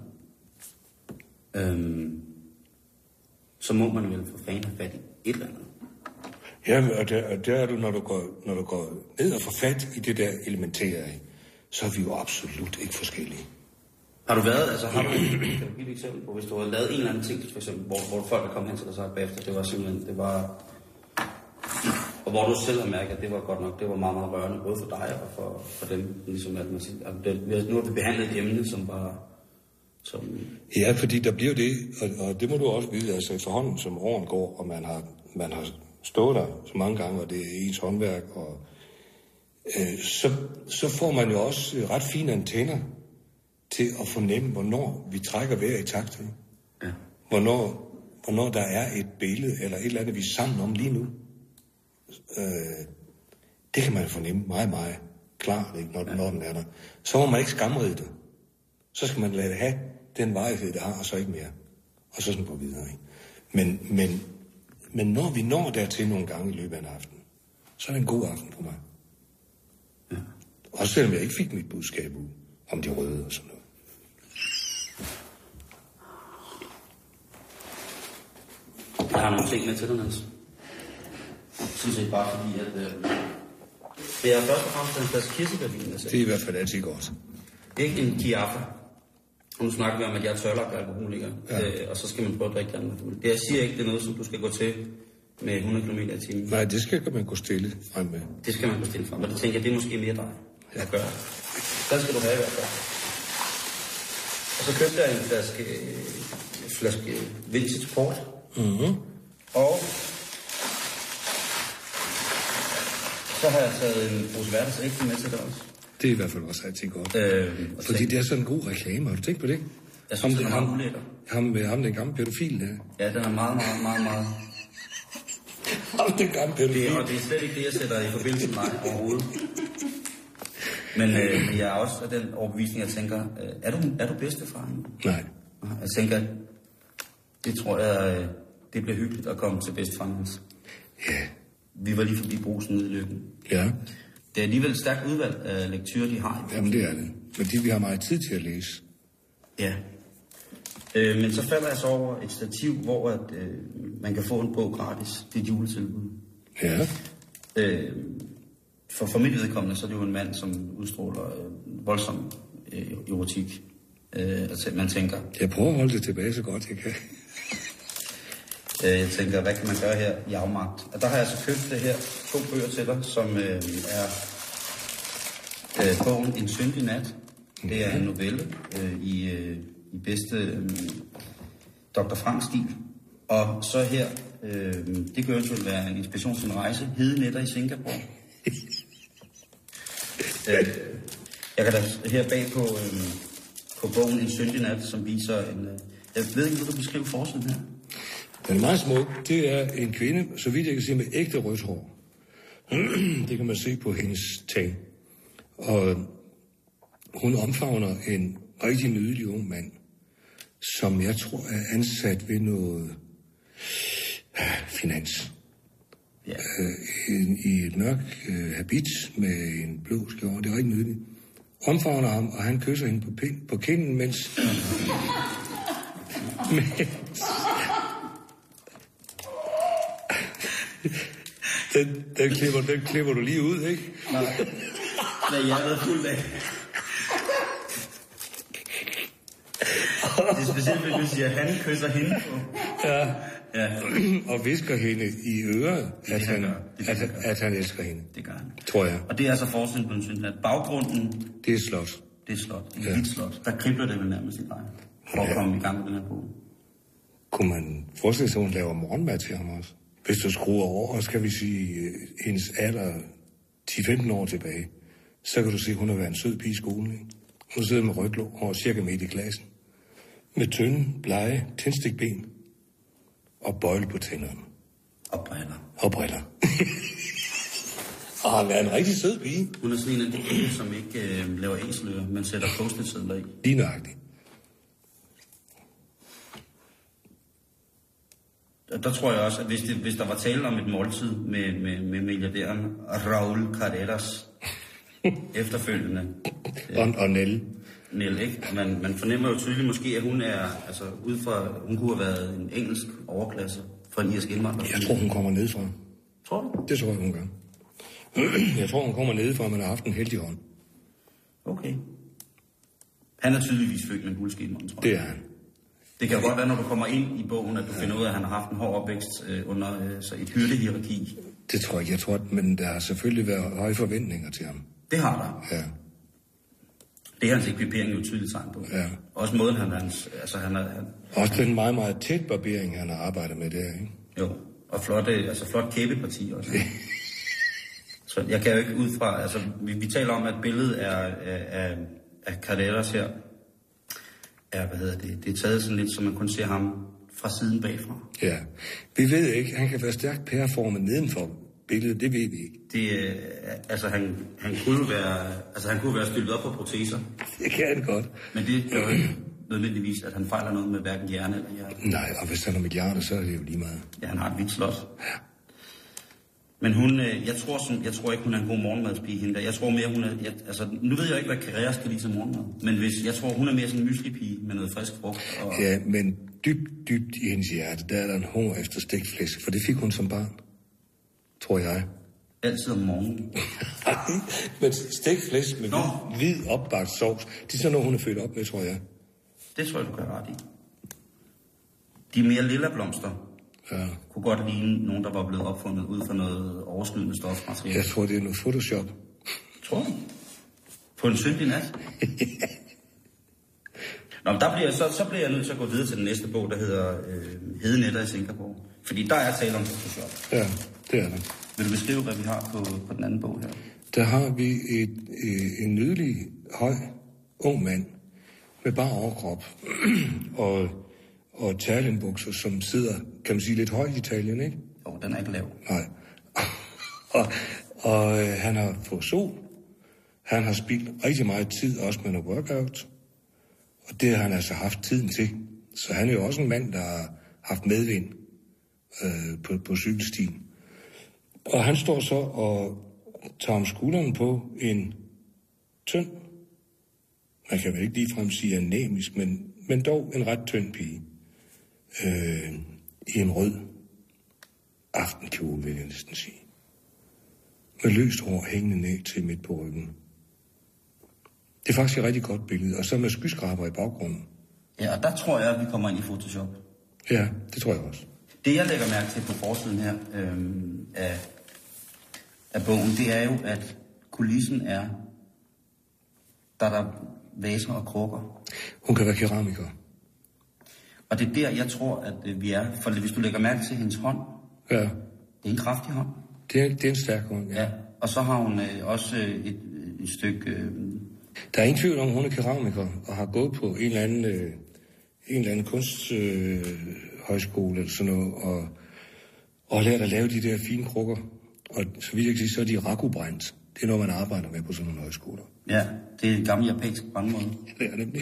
øhm, så må man vel for fanden have fat i et eller andet. Ja, og der, og der er du, når du, går, når du går ned og får fat i det der elementære, så er vi jo absolut ikke forskellige. Har du været, altså har du, kan du give et eksempel på, hvis du har lavet en eller anden ting, for eksempel, hvor, hvor folk er kommet hen til dig så bagefter, det var simpelthen, det var, og hvor du selv har mærket, at det var godt nok, det var meget, meget rørende, både for dig og for, for dem, ligesom at man siger, at det, nu har vi behandlet et emne, som var, som... Ja, fordi der bliver det, og, og det må du også vide, altså efterhånden, som åren går, og man har, man har stået der så mange gange, og det er ens håndværk, og øh, så, så får man jo også ret fine antenner til at fornemme, hvornår vi trækker hver i takt. Ja. Hvornår, hvornår der er et billede, eller et eller andet, vi er sammen om lige nu. øh, det kan man fornemme meget, meget klart, ikke, når, ja. når den er der. Så må man ikke skamrede det. Så skal man lade det have den varighed, det har, og så ikke mere. Og så sådan gå videre, ikke? Men, men, men når vi når dertil nogle gange i løbet af en aften, så er det en god aften for mig. Ja. Også selvom jeg ikke fik mit budskab ud om de røde og sådan noget. Jeg har nogle ting med til dig, Niels. Sådan set bare fordi, at øh, det er først og fremmest en plads kirsebærvin. Altså. Det er i hvert fald altid godt. Ikke en Chiaffa. Nu snakker vi om, at jeg er tørlagt alkoholiker, ja. øh, og så skal man prøve at drikke det andet. Det, jeg siger ikke, det er noget, som du skal gå til med hundrede kilometer i timen. Nej, det skal man gå stille frem med. Det skal man gå stille frem med. Det tænker jeg, det er måske mere dig, jeg ja. gør. Den skal du have i hvert fald. Og så købte jeg en flaske, en flaske vintage port. Mhm. Og så har jeg taget en pose hverdagsægte med til dig også. Det er i hvert fald også altid godt. Øh, Fordi det er sådan en god reklame. Har du tænkt på det? Jeg synes, det er meget ulækker. Ham med ham, den gamle pædofil der. Ja, den er meget, meget, meget, meget... Ham den gamle pædofil. Det er, og det er slet ikke det, jeg sætter i forbindelse med mig overhovedet. Men øh, jeg er også af den overbevisning, jeg tænker, øh, er, du, er du bedstefar? Nej. Jeg tænker, det tror jeg, øh, det bliver hyggeligt at komme til bedstefar. Ja. Vi var lige forbi Brugsen nede i Løkken. Ja. Det er alligevel et stærkt udvalg af lektyrer, de har. Jamen det er det. Fordi vi har meget tid til at læse. Ja. Øh, men så falder jeg så over et stativ, hvor at, øh, man kan få en bog gratis. Det er et juletilbud. Ja. Øh, for, for mit vedkommende, så er det jo en mand, som udstråler øh, voldsom øh, erotik. Øh, altså, man tænker... Jeg prøver at holde det tilbage så godt jeg kan. Øh, jeg tænker, hvad kan man gøre her i afmagt? Og der har jeg så købt det her to bøger til dig, som øh, er øh, bogen En syndig nat. Det er en novelle øh, i, øh, i bedste øh, doktor Frank-stil. Og så her, øh, det kan jo være en inspiration til en rejse, hede nætter i Singapore. øh, jeg kan da her bag på, øh, på bogen En syndig nat, som viser en... Øh, jeg ved ikke, hvad du beskriver forsiden her. Den er meget smuk. Det er en kvinde, så vidt jeg kan se, med ægte rødt hår. Det kan man se på hendes tag. Og hun omfavner en rigtig nydelig ung mand, som jeg tror er ansat ved noget finans. Ja. Øh, I et mørk øh, habit med en blå skjorte. Det er rigtig nydeligt. Omfavner ham, og han kysser hende på, pind, på kinden, mens... mens Den, den, klipper, den klipper du lige ud, ikke? Nej. Hvad jeg er fuld af. Det er specielt, hvis du siger, at han kysser hende på. Ja. Ja. Og visker hende i øret, at, han, det det, at, han, at han elsker hende. Det gør han. Tror jeg. Og det er altså forskellen på en synd, at baggrunden... Det er slot. Det er slot. Et ja. hvidt slot. Der kribler det vel nærmest i dig. For at komme i gang med den her bog. Kunne man forestille sig, at hun laver morgenmad til ham også? Hvis du skruer over, skal vi sige, hendes alder ti til femten år tilbage, så kan du se, at hun har været en sød pige i skolen. Ikke? Hun sidder med ryglåg og cirka midt i klassen. Med tynde, blege, tændstikben og bøjle på tænderne. Og briller. Og briller. Og han er en rigtig sød pige. Hun er sådan en af de piger, som ikke øh, laver æseløer, men sætter post-it-sedler i. Lige nøjagtigt. Der tror jeg også, at hvis, det, hvis der var tale om et måltid med, med, med milliardæren Raúl Carreras efterfølgende. og, og Nell. Nell, ikke? Man, man fornemmer jo tydeligt måske, at hun er, altså ud fra, hun kunne have været en engelsk overklasse for en irsk indvandrer. Jeg tror, hun kommer nedefra. Tror du? Det tror jeg, hun gør. Jeg tror, hun kommer nedefra, men har haft en heldig hånd. Okay. Han er tydeligvis født med en guldskimmer, tror jeg. Det er han. Det kan jo godt være, når du kommer ind i bogen, at du ja. finder ud af, at han har haft en hård opvækst øh, under øh, så et hyrdehierarki. Det tror jeg, jeg tror, men der har selvfølgelig været høje forventninger til ham. Det har der. Ja. Det er hans ekvipering jo tydeligt tegn på. Ja. Også måden, han er... Altså, han er han... Også den meget, meget tæt barbering, han har arbejdet med der, ikke? Jo, og flot, altså flot kæbeparti også. Så jeg kan jo ikke ud fra... Altså, vi, vi taler om, at billedet er af, af Carreras her. Er, hvad hedder det? Det er taget sådan lidt, så man kun ser ham fra siden bagfra. Ja. Vi ved ikke, han kan være stærkt pæreformet nedenfor, billede, det ved vi ikke. Det, øh, altså, han, han kunne være, altså, han kunne være stillet op på proteser. Det kan han godt. Men det gør jo ikke nødvendigvis, at han fejler noget med hverken hjerne eller hjerte. Nej, og hvis han har milliarder, så er det jo lige meget. Ja, han har et vildt slot. Ja. Men hun, øh, jeg tror, sådan, jeg tror ikke, hun er en god morgenmadspige, hende der. Jeg tror mere, hun er, jeg, altså, nu ved jeg ikke, hvad Carrera skal lide som morgenmad. Men hvis, jeg tror, hun er mere sådan en myslipige med noget frisk frugt. Og... Ja, men dybt, dybt i hendes hjerte, der er der en hunger efter stegt flæsk, for det fik hun som barn. Tror jeg. Altid om morgenen. Men stegt flæsk med hvid, hvid opbagt sovs, det er sådan noget, hun er født op med, tror jeg. Det tror jeg, du kan ret i. De mere lilla blomster ja. kunne godt ligne nogen, der var blevet opfundet ud fra noget overskydende stofmateriale. Jeg tror, det er noget Photoshop. Tror du? På en syndig nat? Nå, men der bliver, så, så bliver jeg nødt til at gå videre til den næste bog, der hedder øh, Hedenetter i Singapore. Fordi der er tale om Photoshop. Ja, det er der. Vil du beskrive, hvad vi har på, på den anden bog her? Der har vi et, øh, en nydelig, høj, ung mand med bare overkrop og, og terlenbukser, som sidder, kan man sige, lidt højt i Italien, ikke? Jo, den er ikke lav. Nej. og og øh, han har fået sol. Han har spildt rigtig meget tid, også med noget workout. Og det har han altså haft tiden til. Så han er jo også en mand, der har haft medvind øh, på, på cykelstien. Og han står så og tager om skulderen på en tynd, man kan vel ikke ligefrem sige anemisk, men, men dog en ret tynd pige. Øh, I en rød aftenkjole, vil jeg næsten sige. Med løst hår hængende ned til midt på ryggen. Det er faktisk et rigtig godt billede, og så med skyskraber i baggrunden. Ja, og der tror jeg, at vi kommer ind i Photoshop. Ja, det tror jeg også. Det, jeg lægger mærke til på forsiden her øhm, af, af bogen, det er jo, at kulissen er, der er der vaser og krukker. Hun kan være keramiker. Og det er der, jeg tror, at øh, vi er. For hvis du lægger mærke til hendes hånd, Ja. det er en kraftig hånd. Det er, det er en stærk hånd, ja. Ja, og så har hun øh, også øh, et, et stykke... Øh, Der er ingen tvivl om, at hun er keramiker og har gået på en eller anden, øh, en eller anden kunsthøjskole øh, eller sådan noget, og, og lært at lave de der fine krukker. Og så vidt jeg kan sige, så er de rakubrændt. Det er noget, man arbejder med på sådan nogle højskoler. ja, det er en gammel japansk brandmåde. Det er nemlig.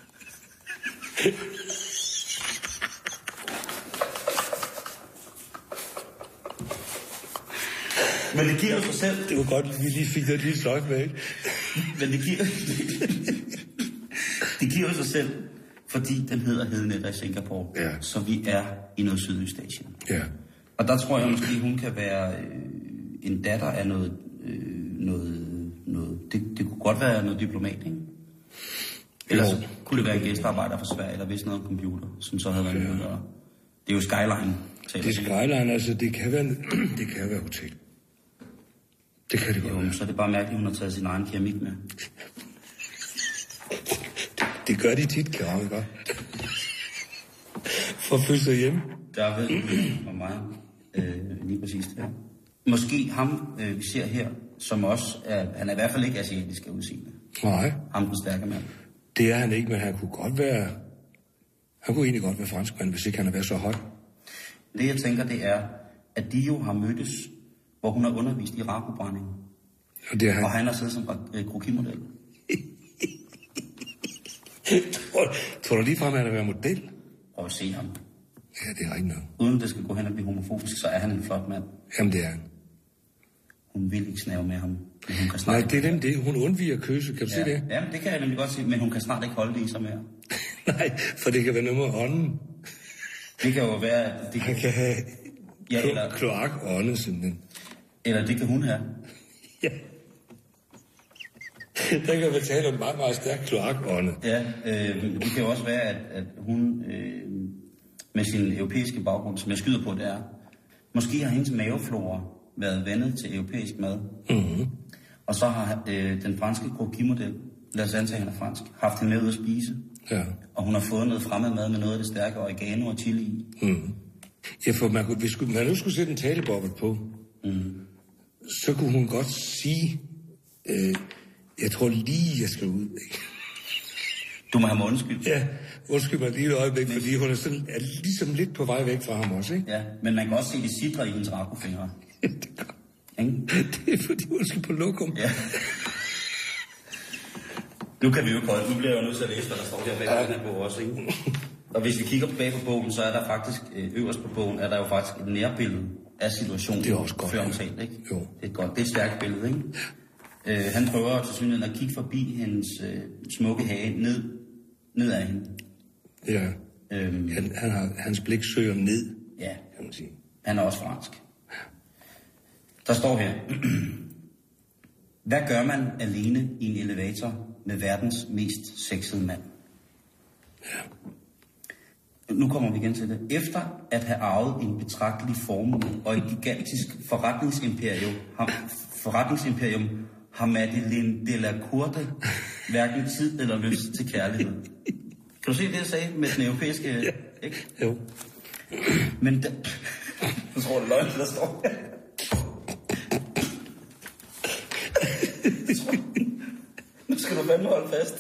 Men det giver jo sig selv. Det var godt, at vi lige fik det lige sløjt med, ikke? Men det giver, det giver jo sig selv, fordi den hedder Hedenetter i Singapore. Ja. Så vi er i noget Sydøstasien. Ja. Og der tror jeg måske, hun kan være øh, en datter af noget... Øh, noget, noget det, det kunne godt være noget diplomat, ikke? Ellers Jo. kunne det være en gæstearbejder fra Sverige, eller vidste noget om computer, som så havde været ja. noget. Det er jo Skyline. Det er Skyline, altså det kan være, det kan være hotel. Det kan det godt Jo, være. så er det bare mærkeligt, at hun har taget sin egen keramik med. Det, det gør de tit, keramikere. For at føle sig hjemme. Der ved hvor meget øh, lige præcis det her. Måske ham, øh, vi ser her, som også er, han er i hvert fald ikke asiatisk af udseende. Nej, Ham den stærke mand. det er han ikke, men han kunne godt være... Han kunne egentlig godt være franskmand, hvis ikke han havde været så høj. Det jeg tænker, det er, at de jo har mødtes, hvor hun har undervist i rakobrænding. Og det er han. Og han har siddet som øh, krokimodel. tror, tror du ligefrem, at han er været model? Prøv at se ham. Ja, det er ikke noget. Uden det skal gå hen og blive homofobisk, så er han en flot mand. Jamen, det er han. Hun vil ikke snave med ham. Men hun kan Nej, snart det er dem det. Hun undviger kysse, kan du ja. se det? Jamen, det kan jeg nemlig godt se, men hun kan snart ikke holde det i sig mere. Nej, for det kan være noget med ånden. Det kan jo være, at det Han kan, kan have ja, klo- eller, kloak-ånde, simpelthen. eller det kan hun have. Ja. Der kan vi tale om meget, meget stærk kloak-ånde. Ja, øh, det kan jo også være, at, at hun øh, med sin europæiske baggrund, som jeg skyder på, det er, måske har hendes maveflora været vandet til europæisk mad. Mm-hmm. Og så har øh, den franske krokimodel, lad os antage, han er fransk, haft hende med ud at spise. Ja. Og hun har fået noget fremmed mad med noget af det stærke oregano og chili i. Mm. Ja, for man, kunne, hvis man nu skulle sætte en talebobbel på, mm. så kunne hun godt sige, øh, jeg tror lige, jeg skal ud. Ikke? Du må have mig undskyld. Ja, undskyld mig lige et øjeblik, men... fordi hun er, sådan, er ligesom lidt på vej væk fra ham også, ikke? Ja, men man kan også se det sidre i hendes rakofingre. Det gør. Ingen? Det er fordi, hun skal på lokum. Ja. Nu kan vi jo kolde. Nu bliver jeg jo nødt til at læse, hvad der står der bag på den her bog også, ikke? Og hvis vi kigger bag på bogen, så er der faktisk, øverst på bogen, er der jo faktisk et nærbillede af situationen. Det er også godt. Før omtalt, ikke? Jo. Det er et godt. Det er et stærkt billede, ikke? Øh, han prøver til synligheden at kigge forbi hendes øh, smukke hage ned, ned ad hende. Ja. Øhm, Han, han har, hans blik søger ned, ja, kan man sige. han er også fransk. Der står her. Hvad gør man alene i en elevator med verdens mest sexede mand? Ja. Nu kommer vi igen til det. Efter at have arvet en betragtelig formue og et gigantisk forretningsimperium, har, forretningsimperium, har Madeleine de la Courte hverken tid eller lyst til kærlighed. Kan du se det, jeg sagde med den europæiske... Ja. Ikke? Jo. Men da... Jeg tror, det er løgn, der står. Nu skal du fandme holde fast.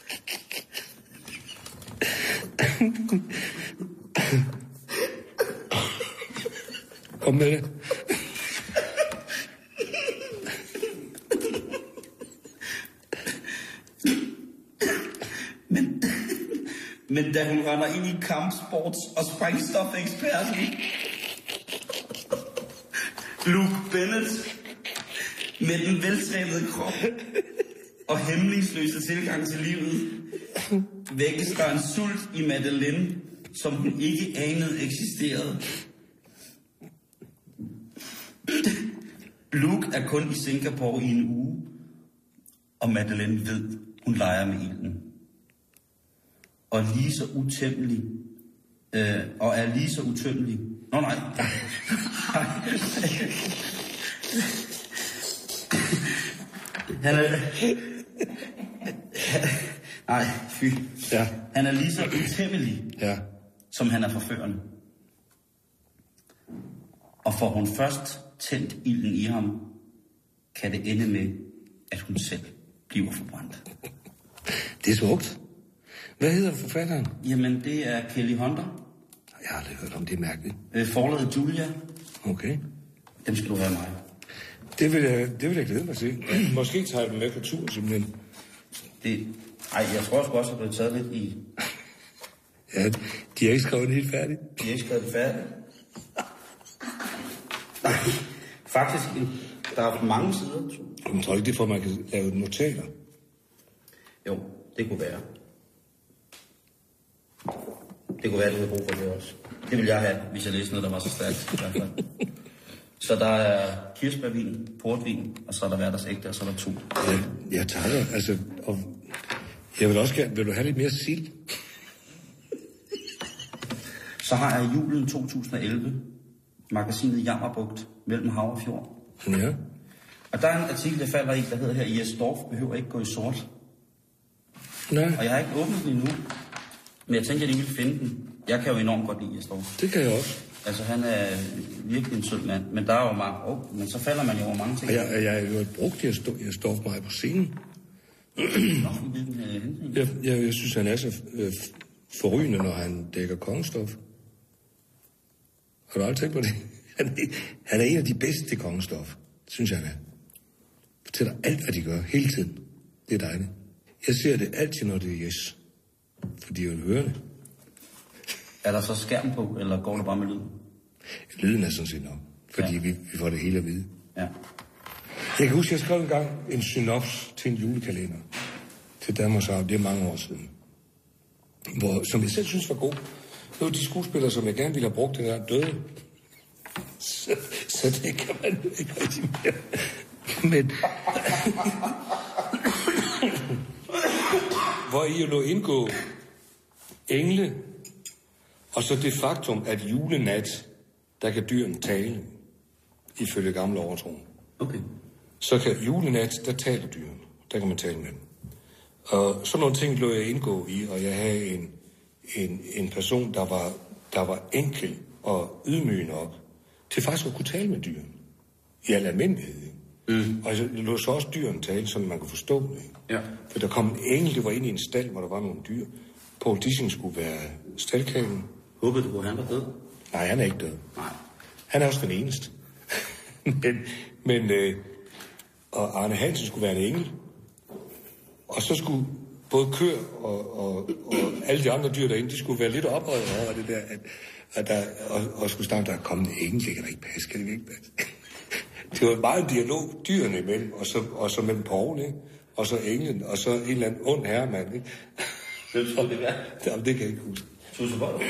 Kom med det. Men, men da hun render ind i kampsports- og sprængstofeksperten, Luke Bennett, med den veltrænede krop og hemmelighedsløse tilgang til livet, vækkes der en sult i Madeleine, som hun ikke anede eksisterede. Luke er kun i Singapore i en uge, og Madeleine ved, hun leger med ilden. Og lige så utæmmelig, øh, og er lige så utømmelig. Nå nej. Han er... Nej, fy. Ja. Han er lige så utæmmelig, Ja. som han er forførende. Og får hun først tændt ilden i ham, kan det ende med, at hun selv bliver forbrændt. Det er smukt. Hvad hedder forfatteren? Jamen, det er Kelly Hunter. Jeg har aldrig hørt om det, er mærkeligt. Øh, forlaget Julia. Okay. Dem skal du have mig. Det vil jeg, det vil jeg glæde mig til. Måske tager jeg dem med på tur, simpelthen. Det... Ej, jeg tror også, at det er taget lidt i... Ja, de har ikke skrevet det helt færdigt. De har ikke skrevet det færdigt. Nej, faktisk, der er mange sider. Jeg tror ikke, det er for, at man kan lave notater. Jo, det kunne være. Det kunne være, at du havde brug for det også. Det ville jeg have, hvis jeg læste noget, der var så stærkt. I hvert fald. Så der er kirsebærvin, portvin, og så er der hverdagsægte, og så er der to. Jeg, jeg tager altså, og jeg vil også gerne, vil du have lidt mere sild? Så har jeg julen to tusind og elleve, magasinet Jammerbugt, mellem hav og fjord. Ja. Og der er en artikel, der falder i, der hedder her, Jes Dorf behøver ikke gå i sort. Nej, Og jeg har ikke åbnet den endnu, men jeg tænker, at jeg lige vil finde den. Jeg kan jo enormt godt lide Jes Dorf. det kan jeg også. Altså, han er virkelig en sød mand, men der er jo mange... Oh, men så falder man jo over mange ting. Og jeg, jeg har jo brugt, jeg står, jeg står mig på scenen. Nå, hvilken øh, hensyn? Jeg, jeg, jeg synes, han er så øh, forrygende, når han dækker kongestof. Har du aldrig tænkt på det? Han er, han er en af de bedste til kongestof, synes jeg, han er. Fortæller alt, hvad de gør, hele tiden. Det er dejligt. Jeg ser det altid, når det er yes. Fordi jeg vil høre det. Er der så skærm på, eller går det bare med lyd? Lyden er sådan set nok, fordi Ja. vi, vi får det hele at vide. Ja. Jeg kan huske, jeg skrev engang en synops til en julekalender til Danmarks Radio. Det er mange år siden. Hvor, som jeg selv synes var god. Det var de skuespillere, som jeg gerne ville have brugt, den der døde. Så, så det kan man jo ikke rigtig mere. Men... hvor i jo lå indgå engle, og så det faktum, at julenat, der kan dyrene tale, ifølge gamle overtro. Okay. Så kan julenat, der taler dyrene. Der kan man tale med dem. Og sådan nogle ting lå jeg indgå i, og jeg havde en, en, en person, der var, der var enkel og ydmyg nok, til faktisk at kunne tale med dyrene. I al almindelighed. Mm. Og jeg lå så også dyrene tale, så man kunne forstå det. Ja. For der kom en engel, det var inde i en stald, hvor der var nogle dyr. Paul Dissing skulle være staldkagen. Håbede du, at han var død? Nej, han er ikke død. Nej. Han er også den eneste. men, Men, øh, og Arne Hansen skulle være en engel. Og så skulle både køer og, og, og alle de andre dyr derinde, de skulle være lidt oprøret over det der, at, at der, og, og skulle snakke, der er kommet en engel, det kan da ikke passe, kan det ikke passe? Det var meget en dialog dyrene imellem, og så, og så mellem Poul, ikke? Og så englen, og så en eller anden ond herremand, ikke? Det tror det er. Jamen, det kan jeg ikke huske. Tusind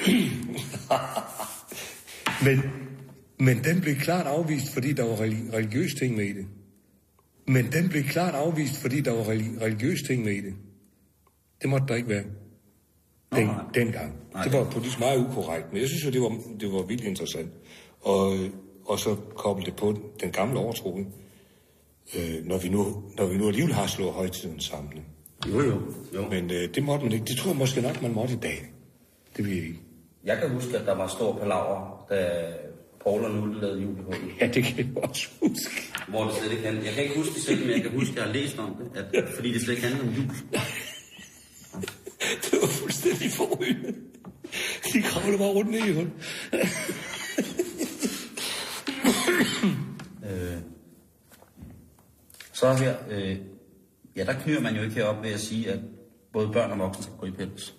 men, men den blev klart afvist, fordi der var religiøse ting med i det. Men den blev klart afvist, fordi der var religiøse ting med i det. Det måtte der ikke være. Den, oh, dengang. Nej, det var politisk meget ukorrekt, men jeg synes jo, det var, det var vildt interessant. Og, og så koblede det på den gamle overtro, øh, når, vi nu, når vi nu alligevel har slået højtiden sammen. Jo, jo. jo. Men øh, det måtte man ikke. Det tror jeg måske nok, man måtte i dag. Det vil jeg ikke. Jeg kan huske, at der var stor palaver, da Poul og Nulle lavede jul i hullet. Ja, det kan jeg også huske. Hvor det slet ikke handlede. Jeg kan ikke huske det selv, men jeg kan huske, at jeg har læst om det, at, fordi det slet ikke handlede om jul. Det var fuldstændig forrygende. De kravlede bare rundt ned i hullet. øh, så her, øh, ja, der knyrer man jo ikke herop ved at sige, at både børn og voksne skal gå i pels.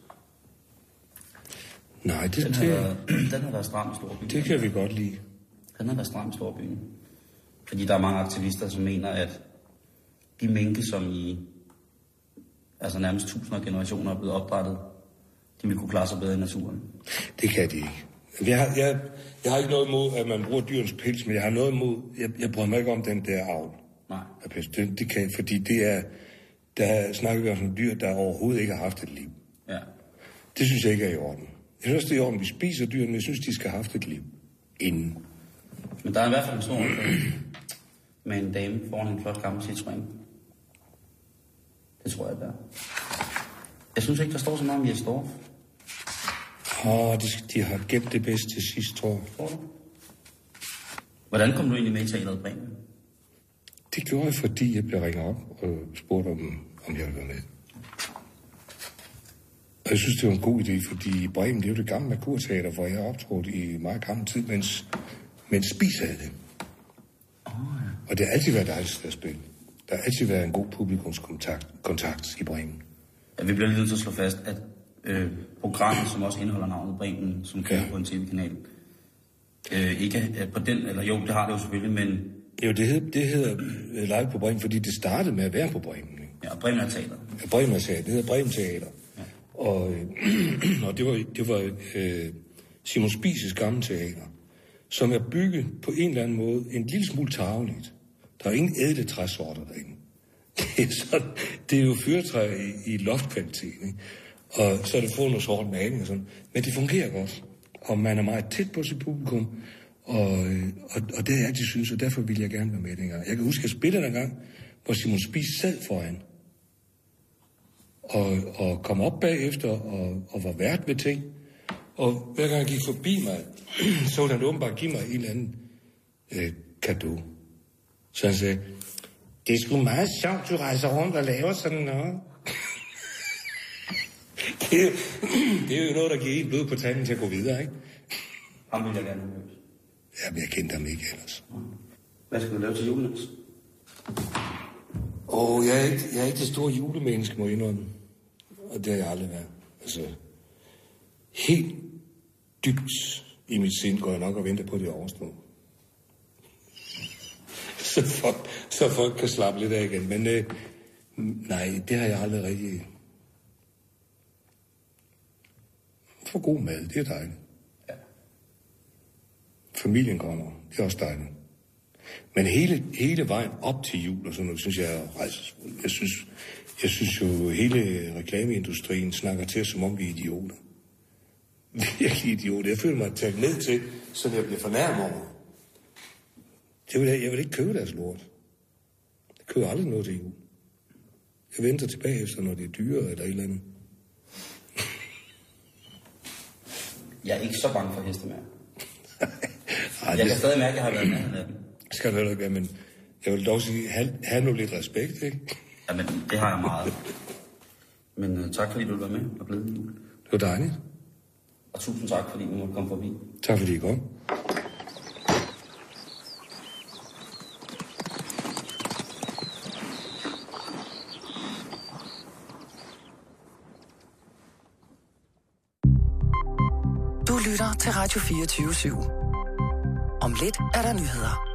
Nej, det, den, har været, den har været stram i storbyen. Det kan vi godt lide. Den har været stram i storbyen. Fordi der er mange aktivister, som mener, at de mænke, som i altså nærmest tusinder af generationer er blevet opdrettet, de vil kunne klare sig bedre i naturen. Det kan de ikke. Jeg har, jeg, jeg har ikke noget imod, at man bruger dyrens pels, men jeg har noget imod, jeg, jeg bryder mig ikke om den der avl. Nej. Det, det kan, fordi det er, der snakker vi om sådan dyr, der overhovedet ikke har haft et liv. Ja. Det synes jeg ikke er i orden. Jeg synes, det er i orden, vi spiser dyrene, men jeg synes, de skal have haft et liv inden. Men der er i hvert fald en stor med en dame foran en flot gammel Citroën. Det tror jeg, der. Jeg synes ikke, der står så meget om Jes Dorf. Åh, de, de har gemt det bedst til sidst, tror jeg. Tror du? Hvordan kom du egentlig med i teateret Bremen? Det gjorde jeg, fordi jeg blev ringet op og spurgte, om, om jeg ville være med. Og jeg synes, det var en god idé, fordi Bremen, det er jo det gamle Merkurteater, hvor jeg optrådte i meget gammel tid, mens, mens Spis havde det. Oh, ja. Og det har altid været dejligt at spille. Der har altid været en god publikumskontakt kontakt i Bremen. Ja, vi bliver lige nødt til at slå fast, at øh, programmet, som også indeholder navnet Bremen, som kører ja. på en tv-kanal, øh, ikke øh, på den, eller jo, det har det jo selvfølgelig, men... Jo, det, hed, det hedder Live på Bremen, fordi det startede med at være på Bremen. Ikke? Ja, Bremen er teater. Ja, Bremen er teater. Det hedder Bremen Teater. Ja. Og, øh, og det var, det var øh, Simon Spies' gamle teater, som er bygget på en eller anden måde en lille smule tarveligt. Der er ingen ædle træsorter derinde. Det er, sådan, det er jo fyrtræ i, i loftkvalitet, ikke? Og så er det fået noget sort maling og sådan. Men det fungerer godt. Og man er meget tæt på sit publikum. Og, og, og det har jeg altid synes, og derfor ville jeg gerne være med dengang. Jeg kan huske, at jeg spillede en gang, hvor Simon Spies sad foran. Og, og kom op bagefter og, og var vært ved ting. Og hver gang jeg gik forbi mig, så ville han åbenbart give mig en eller anden øh, cadeau. Så han sagde, det er sgu meget sjovt, du rejser rundt og laver sådan noget. det, det er jo noget, der giver en blod på tanden til at gå videre, ikke? Ham vil jeg gerne høre. Jamen, jeg kendte ham ikke ellers. Hvad skal du lave til julen? Åh, oh, jeg, er ikke, jeg er ikke det store julemenneske, må jeg indrømme. Og det har jeg aldrig været. Altså, helt dybt i mit sind går jeg nok og venter på det overstå. Så folk, så folk kan slappe lidt af igen. Men øh, nej, det har jeg aldrig rigtig... For god mad, det er dejligt. Ja. Familien kommer, det er også dejligt. Men hele, hele vejen op til jul og sådan noget, synes jeg er rejsesfuldt. Jeg synes, jeg synes jo, hele reklameindustrien snakker til, som om vi er idioter. Virkelig idioter. Jeg føler mig talt ned til, så jeg bliver fornærmet over. Jeg vil, jeg vil ikke købe deres lort. Jeg køber aldrig noget til jul. Jeg venter tilbage efter, når det er dyre eller et eller andet. Jeg er ikke så bange for heste mere. Ej, jeg kan stadig mærke, at jeg har været med af den. Skal du heller ikke være, men jeg vil dog sige, have, have nu lidt respekt, ikke? Jamen, det har jeg meget. Men uh, tak, fordi du var med og blev med. Det var dejligt. Og tusind tak, fordi du måtte komme forbi. Tak, fordi I kom. Du lytter til Radio fireogtyve syv. Om lidt er der nyheder.